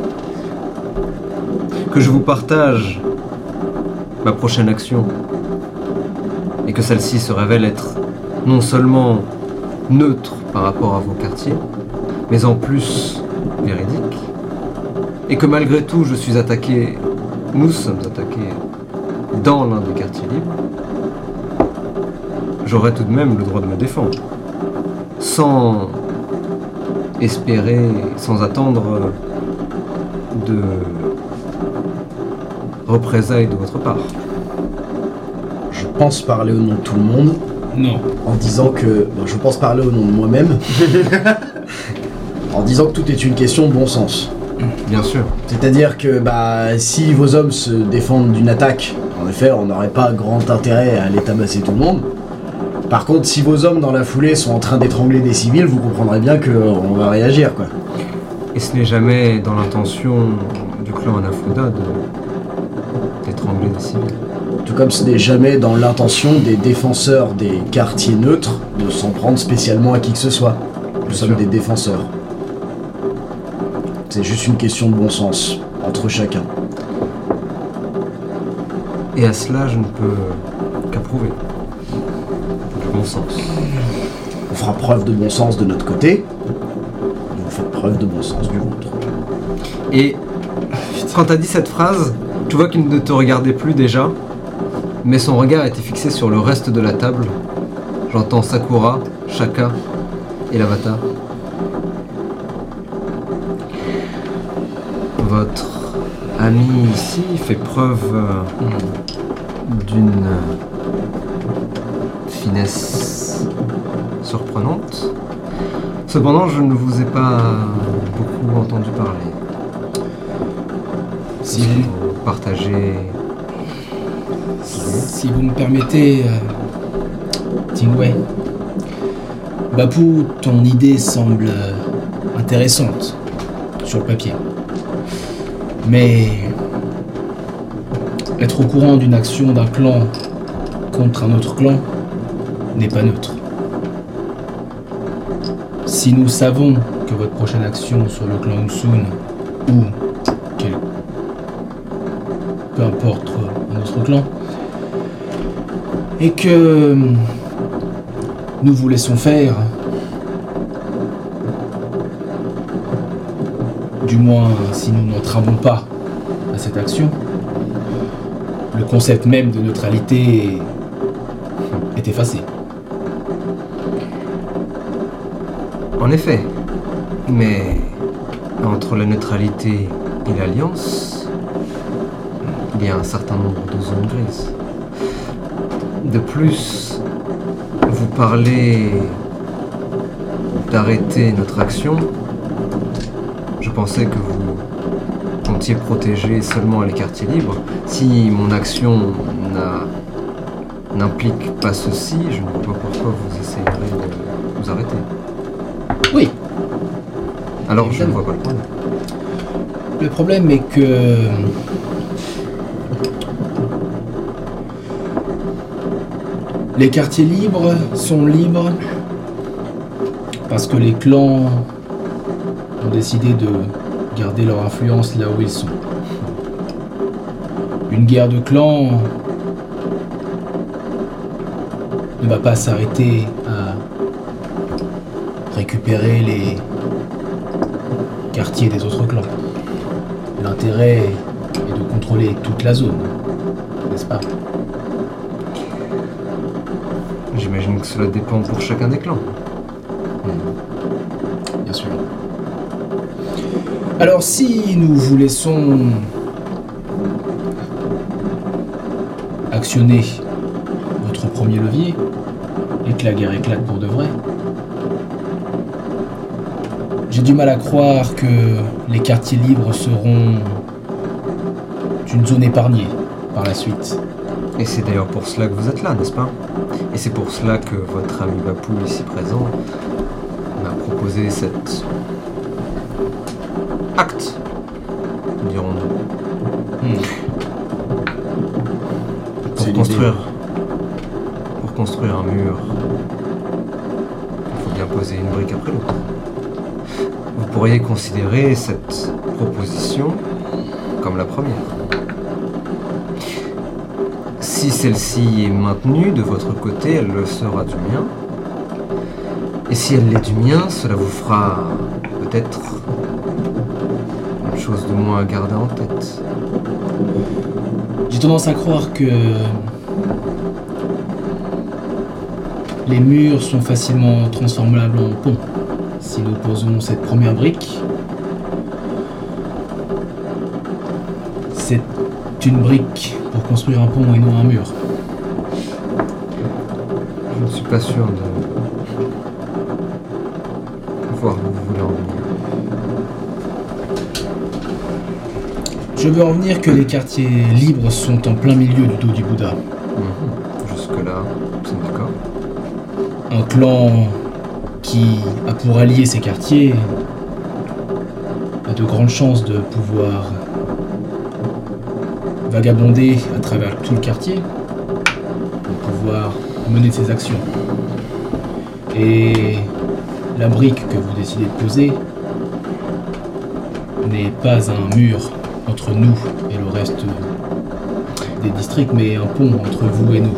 que je vous partage ma prochaine action, et que celle-ci se révèle être non seulement neutre par rapport à vos quartiers, mais en plus véridique, et que malgré tout je suis attaqué, nous sommes attaqués dans l'un des quartiers libres, j'aurai tout de même le droit de me défendre, sans espérer, sans attendre de représailles de votre part. Je pense parler au nom de tout le monde Non. en disant que... bon, je pense parler au nom de moi-même en disant que tout est une question de bon sens. Bien sûr. C'est-à-dire que bah, si vos hommes se défendent d'une attaque, en effet, on n'aurait pas grand intérêt à aller tabasser tout le monde. Par contre, si vos hommes dans la foulée sont en train d'étrangler des civils, vous comprendrez bien qu'on va réagir, quoi. Et ce n'est jamais dans l'intention du clan Anafuda de d'étrangler des civils. Tout comme ce n'est jamais dans l'intention des défenseurs des quartiers neutres de s'en prendre spécialement à qui que ce soit. Nous Bien sommes sûr. des défenseurs. C'est juste une question de bon sens, entre chacun. Et à cela, je ne peux qu'approuver. Du bon sens. On fera preuve de bon sens de notre côté, et vous faites preuve de bon sens du vôtre. Et quand t'as dit cette phrase, tu vois qu'il ne te regardait plus déjà, mais son regard était fixé sur le reste de la table. J'entends Sakura, Shaka et l'avatar. Votre ami ici fait preuve euh, d'une euh, finesse surprenante. Cependant, je ne vous ai pas beaucoup entendu parler. Si Est-ce que vous, vous partagez... si vous me permettez, euh, Tingwei, Bapu, ton idée semble euh, intéressante sur le papier. Mais être au courant d'une action d'un clan contre un autre clan n'est pas neutre. Si nous savons que votre prochaine action sur le clan Usun ou quel... peu importe un autre clan, et que nous vous laissons faire, du moins si nous n'entravons pas à cette action, le concept même de neutralité est effacé. En effet, mais entre la neutralité et l'alliance, il y a un certain nombre de zones grises. De plus, vous parlez d'arrêter notre action. Je pensais que vous comptiez protéger seulement les quartiers libres. Si mon action n'a- n'implique pas ceci, je ne vois pas pourquoi vous essayerez de vous arrêter. Oui, Alors je ne Évidemment. vois pas le problème. le problème est que les quartiers libres sont libres parce que les clans ont décidé de garder leur influence là où ils sont. Une guerre de clans ne va pas s'arrêter à récupérer les quartiers des autres clans. L'intérêt est de contrôler toute la zone, n'est-ce pas? J'imagine que cela dépend pour chacun des clans. Bien sûr. Alors si nous vous laissons actionner votre premier levier et que la guerre éclate pour de vrai, j'ai du mal à croire que les quartiers libres seront une zone épargnée par la suite. Et c'est d'ailleurs pour cela que vous êtes là, n'est-ce pas? Et c'est pour cela que votre ami Bapu, ici présent, m'a proposé cet acte, dirons-nous. Hmm. Pour C'est construire, pour construire un mur, il faut bien poser une brique après l'autre. Vous pourriez considérer cette proposition comme la première. Si celle-ci est maintenue de votre côté, elle le sera du mien. Et si elle l'est du mien, cela vous fera peut-être une chose de moins à garder en tête. J'ai tendance à croire que les murs sont facilement transformables en ponts. Si nous posons cette première brique, c'est une brique pour construire un pont et non un mur. Je ne suis pas sûr de voir où vous voulez en venir. Je veux en venir que les quartiers libres sont en plein milieu du dos du Bouddha. Mhm. Jusque-là, c'est d'accord. Un clan qui a pour allier ces quartiers a de grandes chances de pouvoir vagabonder à travers tout le quartier pour pouvoir mener ses actions. Et la brique que vous décidez de poser n'est pas un mur entre nous et le reste des districts, mais un pont entre vous et nous.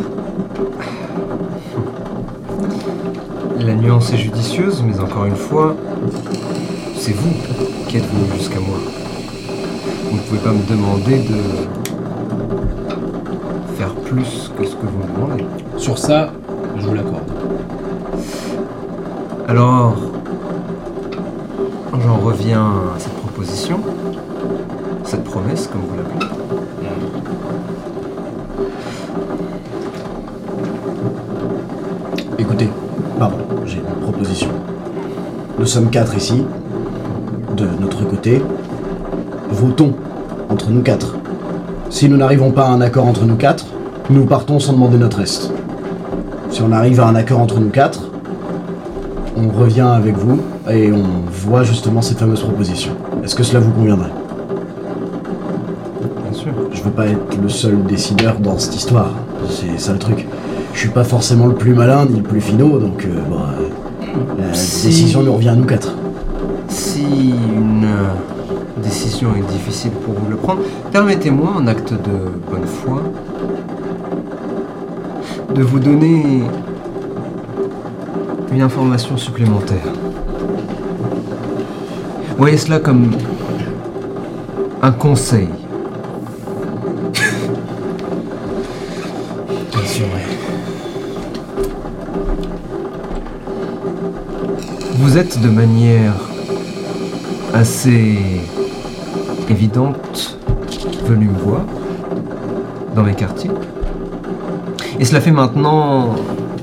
La nuance est judicieuse, mais encore une fois, c'est vous qui êtes venu jusqu'à moi. Vous ne pouvez pas me demander de faire plus que ce que vous me demandez. Sur ça, je vous l'accorde. Alors, j'en reviens à cette proposition, cette promesse, comme vous l'appelez. Écoutez, pardon, j'ai une proposition. Nous sommes quatre ici. De notre côté, votons entre nous quatre. Si nous n'arrivons pas à un accord entre nous quatre, nous partons sans demander notre reste. Si on arrive à un accord entre nous quatre, on revient avec vous et on voit justement cette fameuse proposition. Est-ce que cela vous conviendrait ? Bien sûr. Je veux pas être le seul décideur dans cette histoire. C'est ça le truc. Je suis pas forcément le plus malin ni le plus finot, donc euh, bon, euh, la Si- décision nous revient à nous quatre. Si une euh, décision est difficile pour vous de le prendre, permettez-moi, en acte de bonne foi, de vous donner une information supplémentaire. Voyez cela comme un conseil. Bien sûr, ouais. Vous êtes de manière assez évidente venu me voir dans mes quartiers. Et cela fait maintenant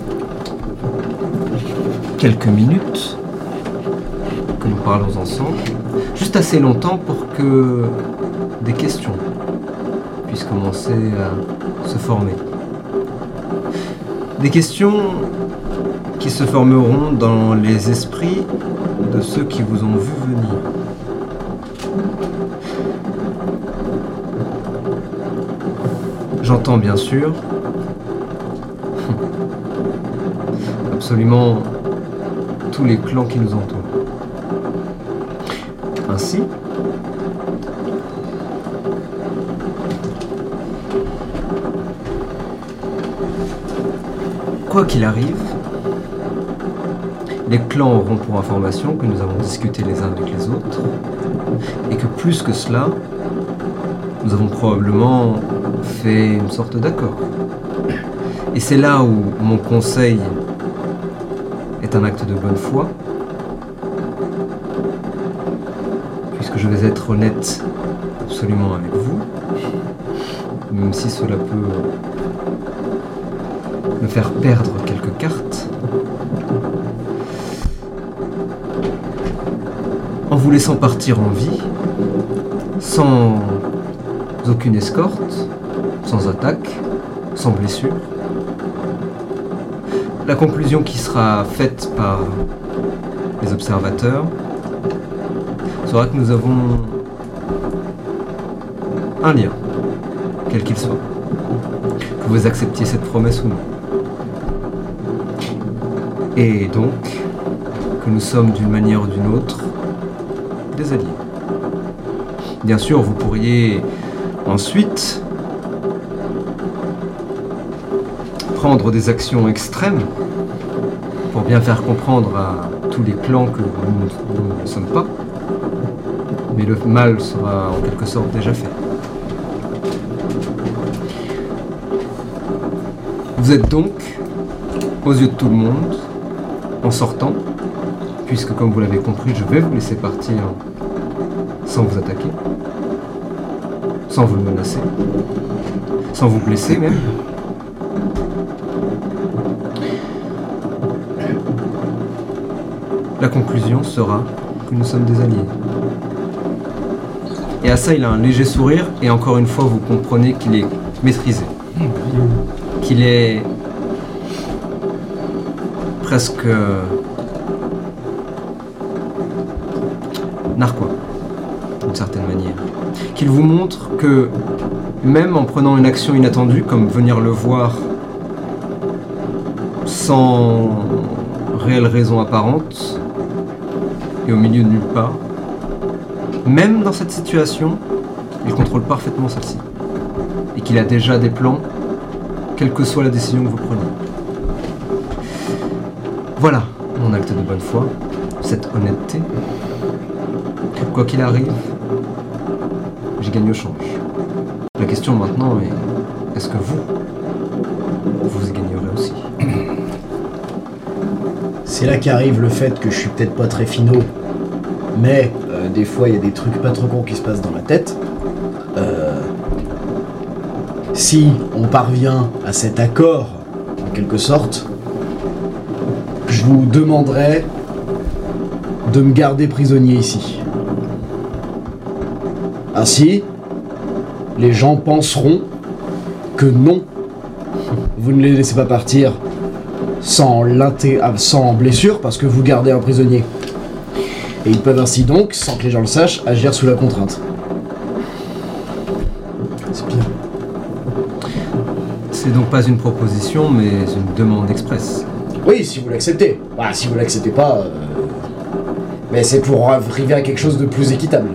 quelques minutes que nous parlons ensemble, juste assez longtemps pour que des questions puissent commencer à se former. Des questions qui se formeront dans les esprits de ceux qui vous ont vu venir. J'entends bien sûr absolument tous les clans qui nous entourent. Ainsi, quoi qu'il arrive, les clans auront pour information que nous avons discuté les uns avec les autres et que plus que cela, nous avons probablement fait une sorte d'accord. Et c'est là où mon conseil est un acte de bonne foi, puisque je vais être honnête absolument avec vous, même si cela peut me faire perdre quelques cartes. En vous laissant partir en vie, sans aucune escorte, sans attaque, sans blessure, la conclusion qui sera faite par les observateurs sera que nous avons un lien, quel qu'il soit, que vous acceptiez cette promesse ou non. Et donc, que nous sommes d'une manière ou d'une autre des alliés. Bien sûr, vous pourriez ensuite prendre des actions extrêmes pour bien faire comprendre à tous les clans que nous, nous ne sommes pas, mais le mal sera en quelque sorte déjà fait. Vous êtes donc, aux yeux de tout le monde, en sortant, puisque comme vous l'avez compris, je vais vous laisser partir sans vous attaquer, sans vous menacer, sans vous blesser même. La conclusion sera que nous sommes des alliés. Et à ça, il a un léger sourire, et encore une fois, vous comprenez qu'il est maîtrisé. Qu'il est presque narquois. d'une certaine manière. Qu'il vous montre que, même en prenant une action inattendue, comme venir le voir sans réelle raison apparente, et au milieu de nulle part, même dans cette situation, il contrôle parfaitement celle-ci. Et qu'il a déjà des plans, quelle que soit la décision que vous preniez. Voilà mon acte de bonne foi, cette honnêteté. Quoi qu'il arrive, j'ai gagné au change. La question maintenant est, est-ce que vous, vous y gagnerez aussi? C'est là qu'arrive le fait que je suis peut-être pas très finot, mais euh, des fois il y a des trucs pas trop cons qui se passent dans ma tête. Euh, si on parvient à cet accord, en quelque sorte, je vous demanderai de me garder prisonnier ici. Ainsi, les gens penseront que non, vous ne les laissez pas partir sans, sans blessure parce que vous gardez un prisonnier. Et ils peuvent ainsi donc, sans que les gens le sachent, agir sous la contrainte. C'est bien. C'est donc pas une proposition, mais une demande express. Oui, si vous l'acceptez. Bah, si vous l'acceptez pas... Euh... Mais c'est pour arriver à quelque chose de plus équitable.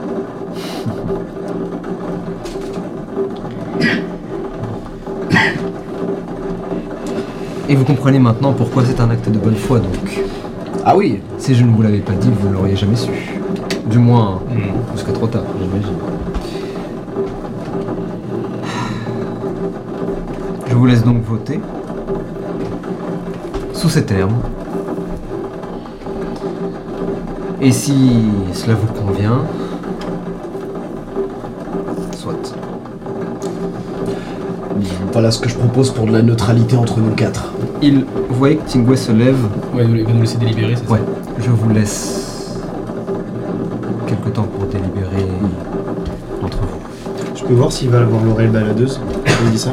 Et vous comprenez maintenant pourquoi c'est un acte de bonne foi, donc. Ah oui. Si je ne vous l'avais pas dit, vous ne l'auriez jamais su. Du moins, mmh. jusqu'à trop tard, j'imagine. Je vous laisse donc voter. Sous ces termes. Et si cela vous convient, soit. Voilà ce que je propose pour de la neutralité entre nous quatre. Il, vous voyez que Tingway se lève. Ouais, il va nous laisser délibérer, c'est ouais. ça? Je vous laisse quelque temps pour délibérer entre vous. Je peux voir s'il va avoir l'oreille baladeuse. Il dit ça.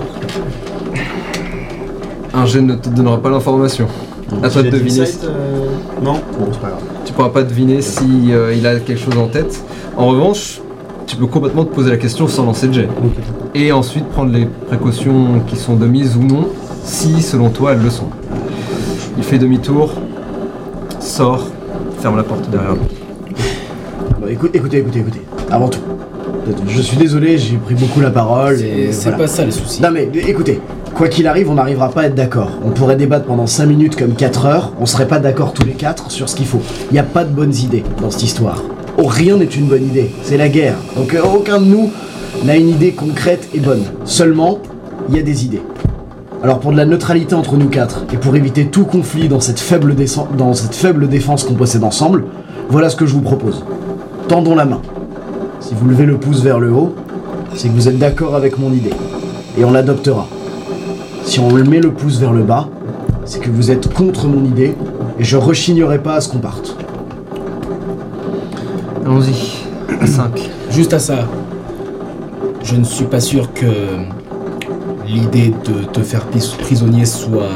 Un jet ne te donnera pas l'information. À toi de deviner. Insight, euh... Non. Bon, c'est pas grave. Tu pourras pas deviner si euh, il a quelque chose en tête. En revanche, tu peux complètement te poser la question sans lancer de jet. Okay. Et ensuite prendre les précautions qui sont de mise ou non, si selon toi elles le sont. Il fait demi-tour, sort, ferme la porte derrière lui. Bon, écoute, écoutez, écoutez, écoutez. Avant tout, je suis désolé, j'ai pris beaucoup la parole. C'est, et c'est voilà. pas ça les soucis. Non mais écoutez, quoi qu'il arrive, on n'arrivera pas à être d'accord. On pourrait débattre pendant cinq minutes comme quatre heures, on serait pas d'accord tous les quatre sur ce qu'il faut. Il n'y a pas de bonnes idées dans cette histoire. Oh, rien n'est une bonne idée, c'est la guerre. Donc euh, aucun de nous n'a une idée concrète et bonne. Seulement, il y a des idées. Alors pour de la neutralité entre nous quatre, et pour éviter tout conflit dans cette faible, déce- dans cette faible défense qu'on possède ensemble, voilà ce que je vous propose. Tendons la main. Si vous levez le pouce vers le haut, c'est que vous êtes d'accord avec mon idée. Et on l'adoptera. Si on met le pouce vers le bas, c'est que vous êtes contre mon idée, et je rechignerai pas à ce qu'on parte. Allons-y, à cinq. Juste à ça, je ne suis pas sûr que l'idée de te faire prisonnier soit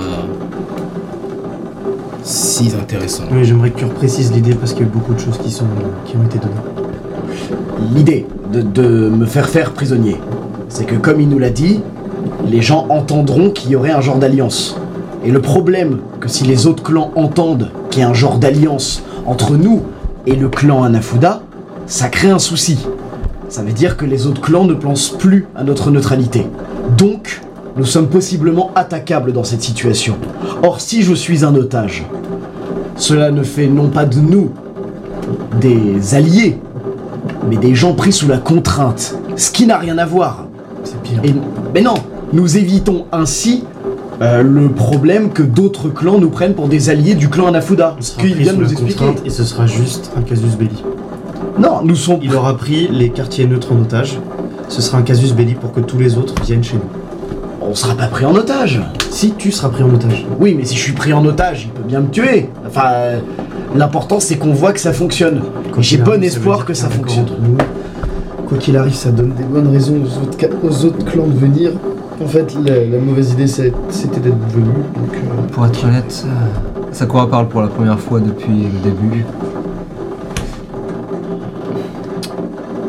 si intéressante. Oui, j'aimerais que tu reprécises l'idée parce qu'il y a beaucoup de choses qui, sont, qui ont été données. L'idée de, de me faire faire prisonnier, c'est que comme il nous l'a dit, les gens entendront qu'il y aurait un genre d'alliance. Et le problème, que si les autres clans entendent qu'il y a un genre d'alliance entre nous et le clan Hanafuda, ça crée un souci. Ça veut dire que les autres clans ne pensent plus à notre neutralité. Donc, nous sommes possiblement attaquables dans cette situation. Or, si je suis un otage, cela ne fait non pas de nous des alliés, mais des gens pris sous la contrainte, ce qui n'a rien à voir. C'est pire. Et, mais non, nous évitons ainsi euh, le problème que d'autres clans nous prennent pour des alliés du clan Hanafuda. Il Ce sera qu'il pris vient de sous nous la expliquer. contrainte et ce sera juste un casus belli. Non, nous sommes... Il aura pris les quartiers neutres en otage. Ce sera un casus belli pour que tous les autres viennent chez nous. On sera pas pris en otage. Si tu seras pris en otage. Oui, mais si je suis pris en otage, il peut bien me tuer. Enfin, euh, l'important c'est qu'on voit que ça fonctionne. Quoi J'ai qu'il bon arrive, espoir veut dire que ça qu'il y a un accord fonctionne. entre nous. Quoi qu'il arrive, ça donne des bonnes raisons aux autres, ca- aux autres clans de venir. En fait, la, la mauvaise idée, c'est- c'était d'être venu. Donc, euh, Pour être honnête, euh, Sakura parle pour la première fois depuis le début.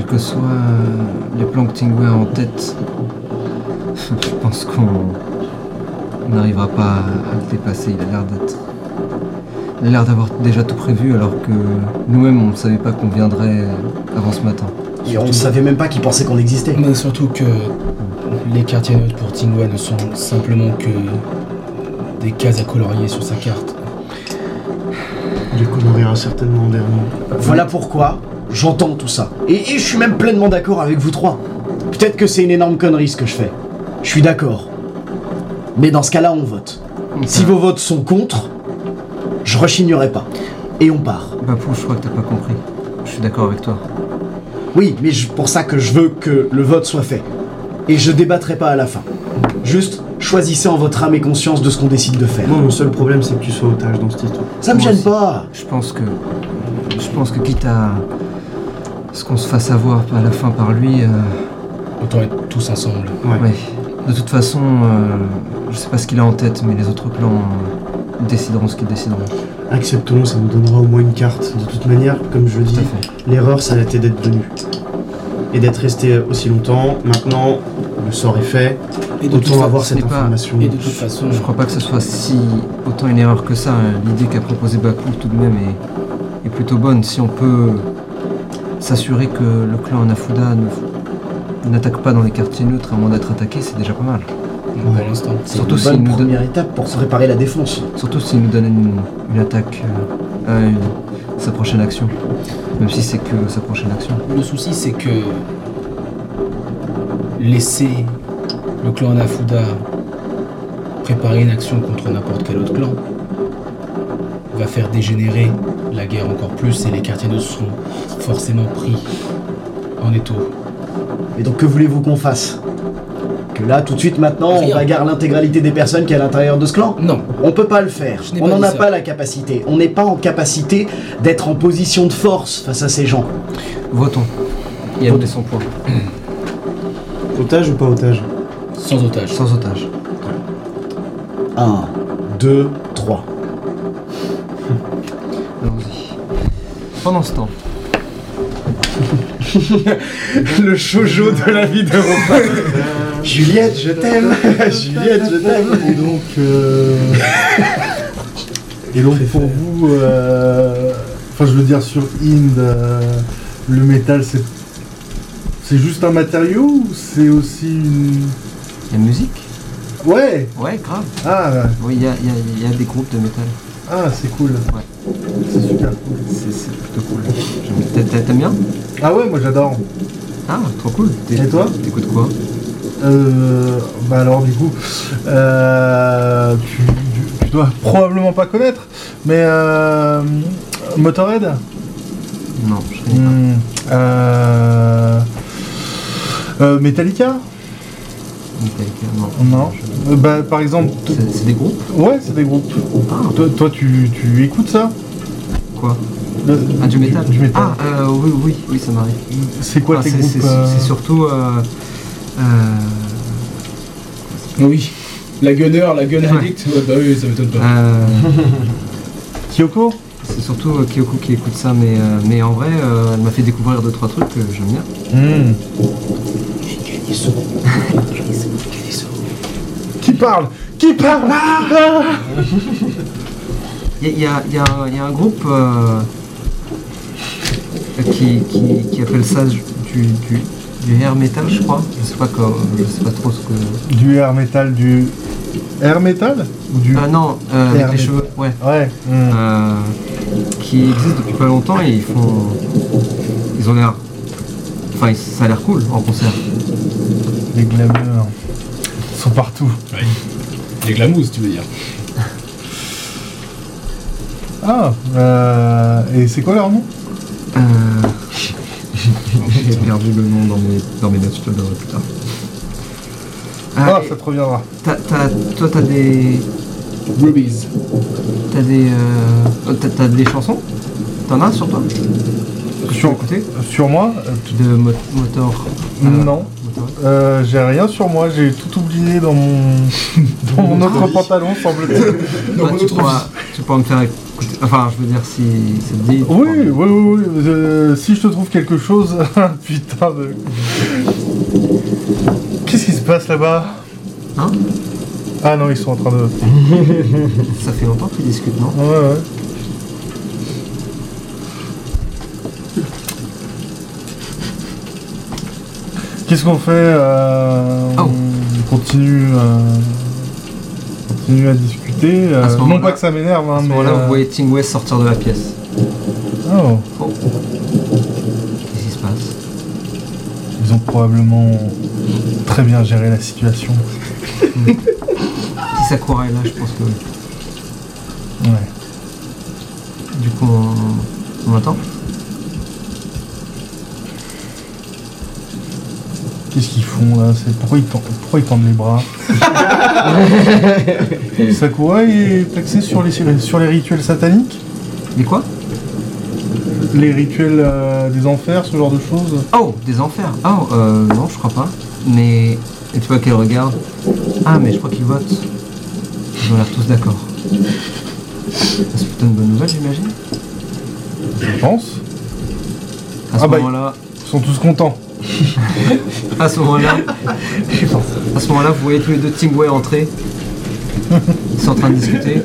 que soient euh, les plans que Tingway a en tête, je pense qu'on n'arrivera pas à, à le dépasser. Il a l'air d'être... Il a l'air d'avoir déjà tout prévu alors que nous-mêmes on ne savait pas qu'on viendrait avant ce matin. Et on ne savait même pas qu'il pensait qu'on existait. Mais surtout que les quartiers neutres pour Tingway ne sont simplement que des cases à colorier sur sa carte. Il les coloriera certainement en dernier. Voilà pourquoi j'entends tout ça. Et, et je suis même pleinement d'accord avec vous trois. Peut-être que c'est une énorme connerie ce que je fais. Je suis d'accord. Mais dans ce cas-là, on vote. Si vos votes sont contre, je rechignerai pas. Et on part. Bapou, je crois que t'as pas compris. Je suis d'accord avec toi. Oui, mais je- pour ça que je veux que le vote soit fait. Et je débattrai pas à la fin. Juste, choisissez en votre âme et conscience de ce qu'on décide de faire. Moi, mon seul problème, c'est que tu sois otage dans cette histoire. Ça me Moi gêne aussi. pas. Je pense que... Je pense que quitte à... ce qu'on se fasse avoir à la fin par lui... euh, Autant être tous ensemble. Ouais. ouais. De toute façon, euh, je sais pas ce qu'il a en tête, mais les autres clans euh, décideront ce qu'ils décideront. Acceptons, ça nous donnera au moins une carte. De toute manière, comme je le Tout dis, à fait. l'erreur, ça a été d'être venu. Et d'être resté aussi longtemps. Maintenant, le sort est fait. Et de toute Autant fa- avoir ce cette n'est pas- information. Et de toute façon, Je crois pas que ce soit si autant une erreur que ça. hein. L'idée qu'a proposé Bapou tout de même est, est plutôt bonne. Si on peut s'assurer que le clan Anafuda ne- n'attaque pas dans les quartiers neutres à moins d'être attaqué, c'est déjà pas mal. pour l'instant. C'est Surtout une s'il bonne nous donne, première étape pour se préparer la défense. surtout s'il nous donne une, une attaque euh, à une- sa prochaine action. Même si c'est que sa prochaine action. Le souci, c'est que laisser le clan Anafuda préparer une action contre n'importe quel autre clan va faire dégénérer la guerre encore plus et les quartiers neutres seront forcément pris en étau. Et donc que voulez-vous qu'on fasse? Que là, tout de suite maintenant, on Rien. bagarre l'intégralité des personnes qui est à l'intérieur de ce clan? Non, On peut pas le faire. Je n'ai On pas n'en dit a ça. pas la capacité. On n'est pas en capacité d'être en position de force face à ces gens. Votons. Yann met son point. Otage ou pas otage? sans otage. Sans otage. un, deux, trois. Allons-y. Pendant ce temps, Le shoujo de la vie de Romain. Juliette, je t'aime. Juliette, je t'aime. Et donc, euh... et donc pour vous, euh... enfin je veux dire sur Inde, euh, le métal c'est c'est juste un matériau ou c'est aussi une... la musique. Ouais. Ouais, grave. Ah, Oui, il y a, il y a- il y a des groupes de métal. ah c'est cool. Ouais. C'est super cool. C'est c'est plutôt cool. J'aime- t'a- t'a- T'aimes bien? Ah ouais, moi j'adore. Ah, trop cool. T'es- Et toi? T'écoutes quoi? Euh, bah alors du coup, euh, tu, tu- tu dois probablement pas connaître, mais euh, Motorhead. Non, je connais pas. Hmm, euh, euh, Metallica. Metallica, non. Non. Euh, bah par exemple, t- C'est c'est des groupes? ouais, c'est des groupes. Ah, Toi, toi, tu, tu écoutes ça? quoi? Le- Ah, du métal? Du, métal. Ah, euh, oui, oui, oui, ça m'arrive. c'est quoi Ah, tes c'est groupes c'est- euh, c'est surtout... Euh, euh, Oui, la gunner, la gun Ouais. addict, ouais, bah oui, ça m'étonne pas. euh, Kyoko? c'est surtout euh, Kyoko qui écoute ça, mais, euh, mais en vrai, euh, elle m'a fait découvrir deux trois trucs que j'aime bien. Hmm. Qui parle? Qui parle? Ah Il y, a- il y a- il y a un- il y a un groupe euh, qui, qui, qui appelle ça du, du, du air metal, je crois. Je sais pas quoi, je sais pas trop ce que. Du air metal, du air metal ou du Ah non, euh, avec Air les metal. cheveux, ouais. ouais. hmm. Euh, qui existe depuis pas longtemps et ils font. Ils ont l'air. Enfin, ils- ça a l'air cool en concert. Les glamours sont partout. Les glamouzes, tu veux dire. Ah, euh, et c'est quoi leur nom? Euh... J'ai perdu le nom dans mes, dans mes notes, je te le donnerai plus tard. Ah, Ah, ça te reviendra. t'as- t'as- toi, t'as des. Rubies. T'as des. Euh... T'as, t'as des chansons? T'en as sur toi? Sur, Écoutez sur moi euh, De mo- motor. euh, Non. motor. euh, J'ai rien sur moi, j'ai tout oublié dans mon, dans mon autre pantalon, semble-t-il. Bah, tu, pourras, tu pourras me faire Enfin, je veux dire, si ça te dit. Oui, oui, oui, oui. euh, si je te trouve quelque chose, putain de. Qu'est-ce qui se passe là-bas? Hein? Ah non, ils sont en train de. Ça fait longtemps qu'ils discutent, non? Ouais, ouais. Qu'est-ce qu'on fait euh, Oh. On continue, euh, on continue à discuter. euh, À ce non moment-là- pas que ça m'énerve, hein, À ce mais. moment-là, euh, vous voyez Tingway sortir de la pièce. Oh, Oh. Qu'est-ce qui se passe? ils ont probablement très bien géré la situation. Si Sakura est là, je pense que oui. Ouais. Du coup, on, on attend. Qu'est-ce qu'ils font là? C'est pourquoi ils tendent, pourquoi ils tendent les bras? Sakura est axé sur les sur les rituels sataniques, Mais quoi? les rituels euh, des enfers, ce genre de choses. Oh, des enfers. Oh, euh, non, je crois pas. Mais. Et tu vois qu'elle regarde. Ah, mais je crois qu'ils votent. Ils ont l'air tous d'accord. C'est plutôt une bonne nouvelle, j'imagine. Je pense. À ce Ah bah, moment-là. Ils sont tous contents. À ce moment-là. À ce moment-là, vous voyez tous les deux Tingway entrer. Ils sont en train de discuter.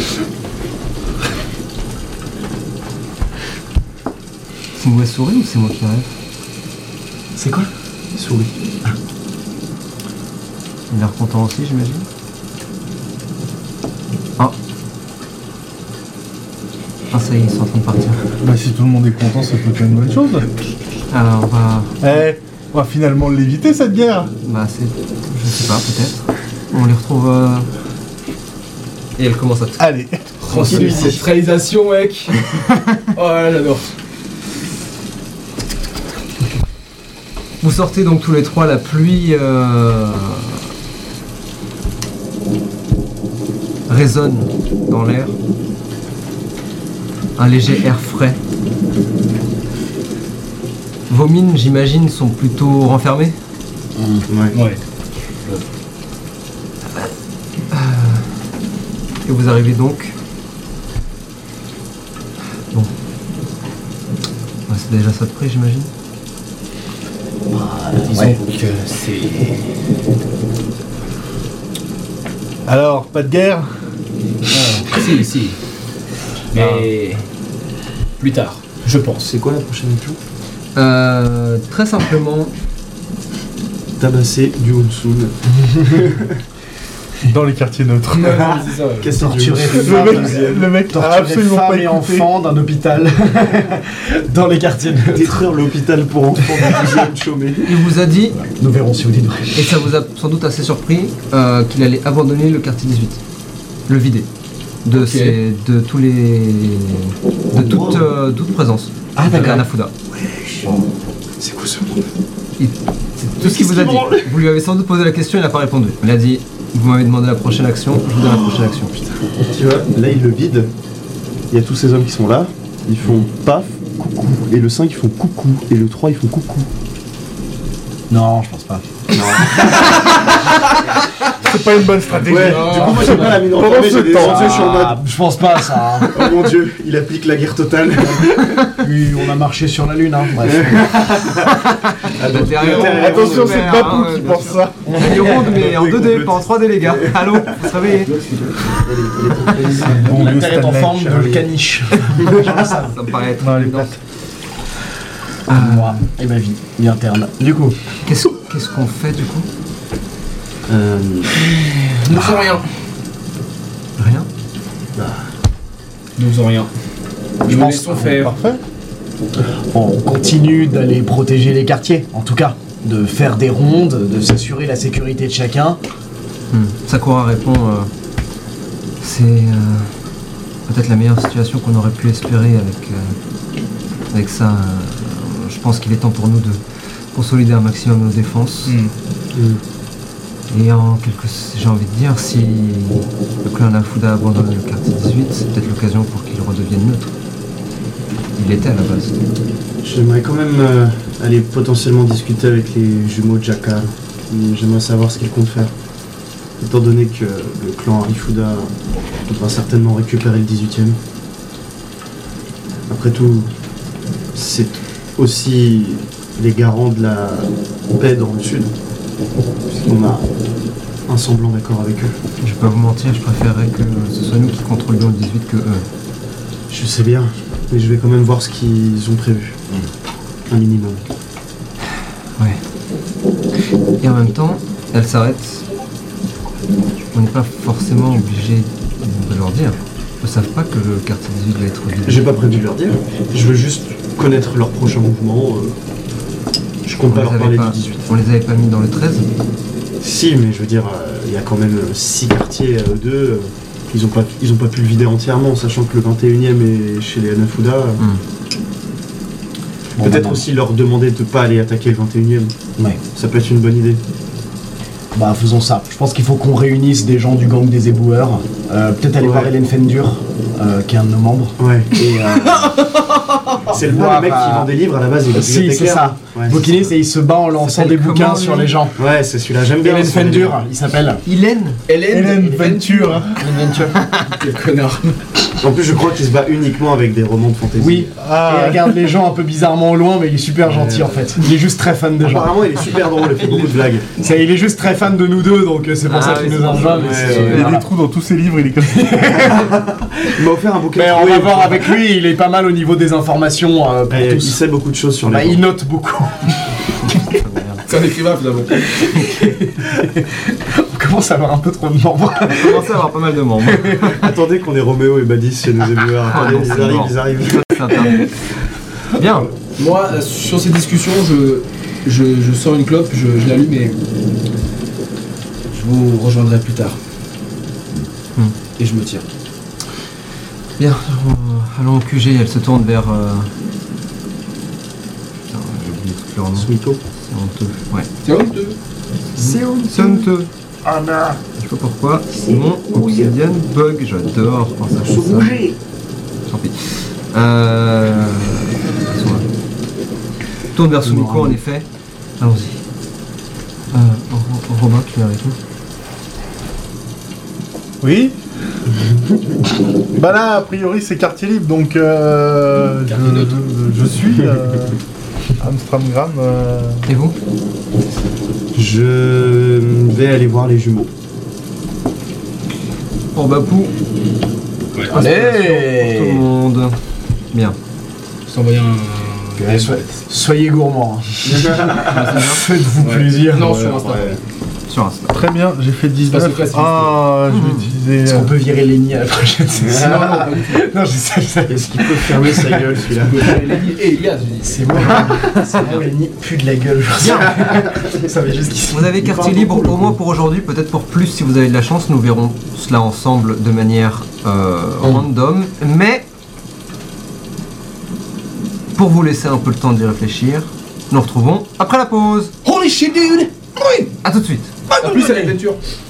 Tingway sourit ou c'est moi qui rêve? C'est quoi? Souris. Il a l'air content aussi, j'imagine. Ah. Ah, ça y est, ils sont en train de partir. Bah si tout le monde est content, c'est plutôt une bonne chose. Alors, on va. Eh, on va finalement l'éviter cette guerre. Bah, c'est. Je sais pas, peut-être. On les retrouve. Euh... Et elle commence à. Allez. Oh, c'est- cette réalisation, mec. Oh là, j'adore. Vous sortez donc tous les trois, la pluie euh, résonne dans l'air. Un léger air frais. Vos mines, j'imagine, sont plutôt renfermées. Ouais. Ouais. Et vous arrivez donc. Bon. Ouais, c'est déjà ça de près, j'imagine. Disons Ouais. que c'est. Alors, pas de guerre? Ah, si, si. Mais. Plus tard, je pense. C'est quoi la prochaine action? Euh, très simplement, Tabasser du Honsun. Dans les quartiers neutres. Non, non, c'est ça, ouais. Casser du Torturer Honsun. Le femmes, mec, le mec a torturer absolument femmes pas et écouté. enfants d'un hôpital dans les quartiers neutres. Détruire l'hôpital pour enfants du deuxième chômé. il vous a dit, Nous verrons si vous dites vrai. et ça vous a sans doute assez surpris, euh, qu'il allait abandonner le quartier dix-huit. Le vider. De, Ok. ses- de tous les. de toute, euh, toute présence. Ah, de d'accord. Hanafuda. C'est quoi ce monde? Il- C'est tout ce qu'il vous a dit. Vous lui avez sans doute posé la question, il n'a pas répondu. Il a dit, vous m'avez demandé la prochaine action, je vous donne la prochaine action. Tu vois, là il le vide. Il y a tous ces hommes qui sont là. Ils font paf, coucou. Et le cinq ils font coucou. Et le trois ils font coucou. Non, je pense pas. C'est pas une bonne stratégie. Ouais, non. du coup moi j'ai pas la mine Pendant renfermée, ce j'ai des temps. yeux, je suis en mode. Ah, je pense pas ça. hein. Oh mon dieu, il applique la guerre totale. Oui, on a marché sur la lune, hein. Bref. Derrière, on- Attention, on- c'est on- pas hein, vous qui bien pense sûr. ça. Elle est ronde, mais en deux D, pas en trois D, les gars. Allô, faut se réveiller. Bon, La Dieu, Terre est en Stanley, forme de Charlie. caniche. Ça me paraît être. Non, elle est évident. plate. Moi et ma vie, vie interne. Du coup, Qu'est-ce qu'est-ce qu'on fait du coup? Euh, Nous faisons rien. Rien. Nous faisons rien. Nous pense laissons que- faire. Parfait. on continue d'aller protéger les quartiers, en tout cas. De faire des rondes, de s'assurer la sécurité de chacun. Hmm. Sakura répond euh, c'est euh, peut-être la meilleure situation qu'on aurait pu espérer avec, euh, avec ça. euh, je pense qu'il est temps pour nous de consolider un maximum nos défenses. Hmm. Et en quelque j'ai envie de dire, si le clan Hanafuda abandonne le quartier dix-huit, c'est peut-être l'occasion pour qu'il redevienne neutre. Il l'était à la base. J'aimerais quand même euh, aller potentiellement discuter avec les jumeaux Jakar. J'aimerais savoir ce qu'ils comptent faire. Étant donné que le clan Hanafuda va certainement récupérer le dix-huitième. Après tout, c'est aussi les garants de la paix dans le sud. Puisqu'on a un semblant d'accord avec eux. Je vais pas vous mentir, je préférerais que ce soit nous qui contrôlions le dix-huit que eux. Je sais bien, mais je vais quand même voir ce qu'ils ont prévu. Un minimum. Ouais. Et en même temps, elle s'arrête. On n'est pas forcément obligé de leur dire. Ils ne savent pas que le quartier dix-huit va être vidé. J'ai pas prévu de leur dire. Je veux juste connaître leurs prochains mouvements. euh, Je compte On pas les leur avait parler pas- du dix-huit. On les avait pas mis dans le treize. Si, mais je veux dire, euh, il y a quand même euh, six quartiers, euh, deux. euh, ils ont pas, ils ont pas pu le vider entièrement, sachant que le vingt et unième est chez les Hanafuda. euh, Hmm. Bon, Peut-être bah, aussi leur demander de pas aller attaquer le vingt et unième. Ouais. Ça peut être une bonne idée. Bah faisons ça. Je pense qu'il faut qu'on réunisse des gens du gang des éboueurs. Euh, Peut-être aller Ouais. voir Hélène Fendur, euh, qui est un de nos membres. Ouais. Et euh, C'est le, voir, le mec qui euh, vend des livres à la base, il est si, c'est bibliothécaire. ça. Ouais, Bouquiniste et il se bat en lançant s'appelle des bouquins comment, sur lui les gens. ouais, c'est celui-là, j'aime bien. Hélène ce Fendur, livre. il s'appelle. Hélène Hélène Venture. Quel connard. En plus, je crois qu'il se bat uniquement avec des romans de fantasy. Oui. Et Ah, il regarde les gens un peu bizarrement au loin, mais il est super gentil en fait. Il est juste très fan des gens. Apparemment, il est super drôle, il fait beaucoup de blagues. C'est- Il est juste très fan de nous deux, donc euh, c'est pour Ah ça oui, qu'il c'est nous a pour rejoint. ça, mais ouais, c'est ouais. super. il y a des trous dans tous ses livres, il est comme ça. Il m'a offert un bouquin Mais on troué, va voir puis- avec lui, il est pas mal au niveau des informations euh, pour Et tous. il sait beaucoup de choses sur Bah, les il gens. note beaucoup. C'est un écrivain finalement. On commence à avoir un peu trop de membres. On commence à avoir pas mal de membres. Attendez qu'on ait Roméo et Badis chez nos éboueurs. Ah, Attendez, non, ils c'est arrivent, mort. ils arrivent. C'est interdit. Bien. Moi, euh, sur ces discussions, je, je, je sors une clope, je, je l'allume et je vous rejoindrai plus tard. Hmm. Et je me tire. Bien. euh, Allons au Q G. Elle se tourne vers. euh, Putain, j'ai oublié tout leur nom. Smito. C'est honteux. Ouais. C'est honteux. C'est honteux. Ah merde. Je sais pas pourquoi. Mon Obsidian Bug. J'adore quand ça fait ça. Tant pis. Euh... passons là. Tourne vers Sumiko en effet. Allons-y. Euh, Ro- Robin, tu viens avec nous? Oui. Bah là, a priori, c'est quartier libre, donc euh, je, Quartier neutre. je- je suis euh, Amstramgram. euh, Et vous? Je vais aller voir les jumeaux. Pour Bapou. Ouais. Pour tout le Allez. monde. Bien. Je t'envoie un. Ouais, soyez, soyez gourmands. hein. Faites-vous Ouais. plaisir. Non, Ouais, sur Insta. ouais. Sur Insta. Très bien, j'ai fait dix-neuf. Parce que là, c'est Ah, je vais Mmh. utiliser. Est-ce euh, qu'on peut virer Lenny à la prochaine session? Non, non, pas du tout. Non, je sais, je sais. Est-ce qu'il peut fermer sa gueule celui-là? Et Elias, j'ai dit. C'est moi, c'est moi, Lenny pue de la gueule. Je savais juste qu'il se- Vous avez quartier libre au moins pour aujourd'hui, peut-être pour plus si vous avez de la chance. Nous verrons cela ensemble de manière euh, random. Mais pour vous laisser un peu le temps d'y réfléchir, nous nous retrouvons après la pause. Holy shit, dude! A tout de suite. En plus, c'est l'aventure.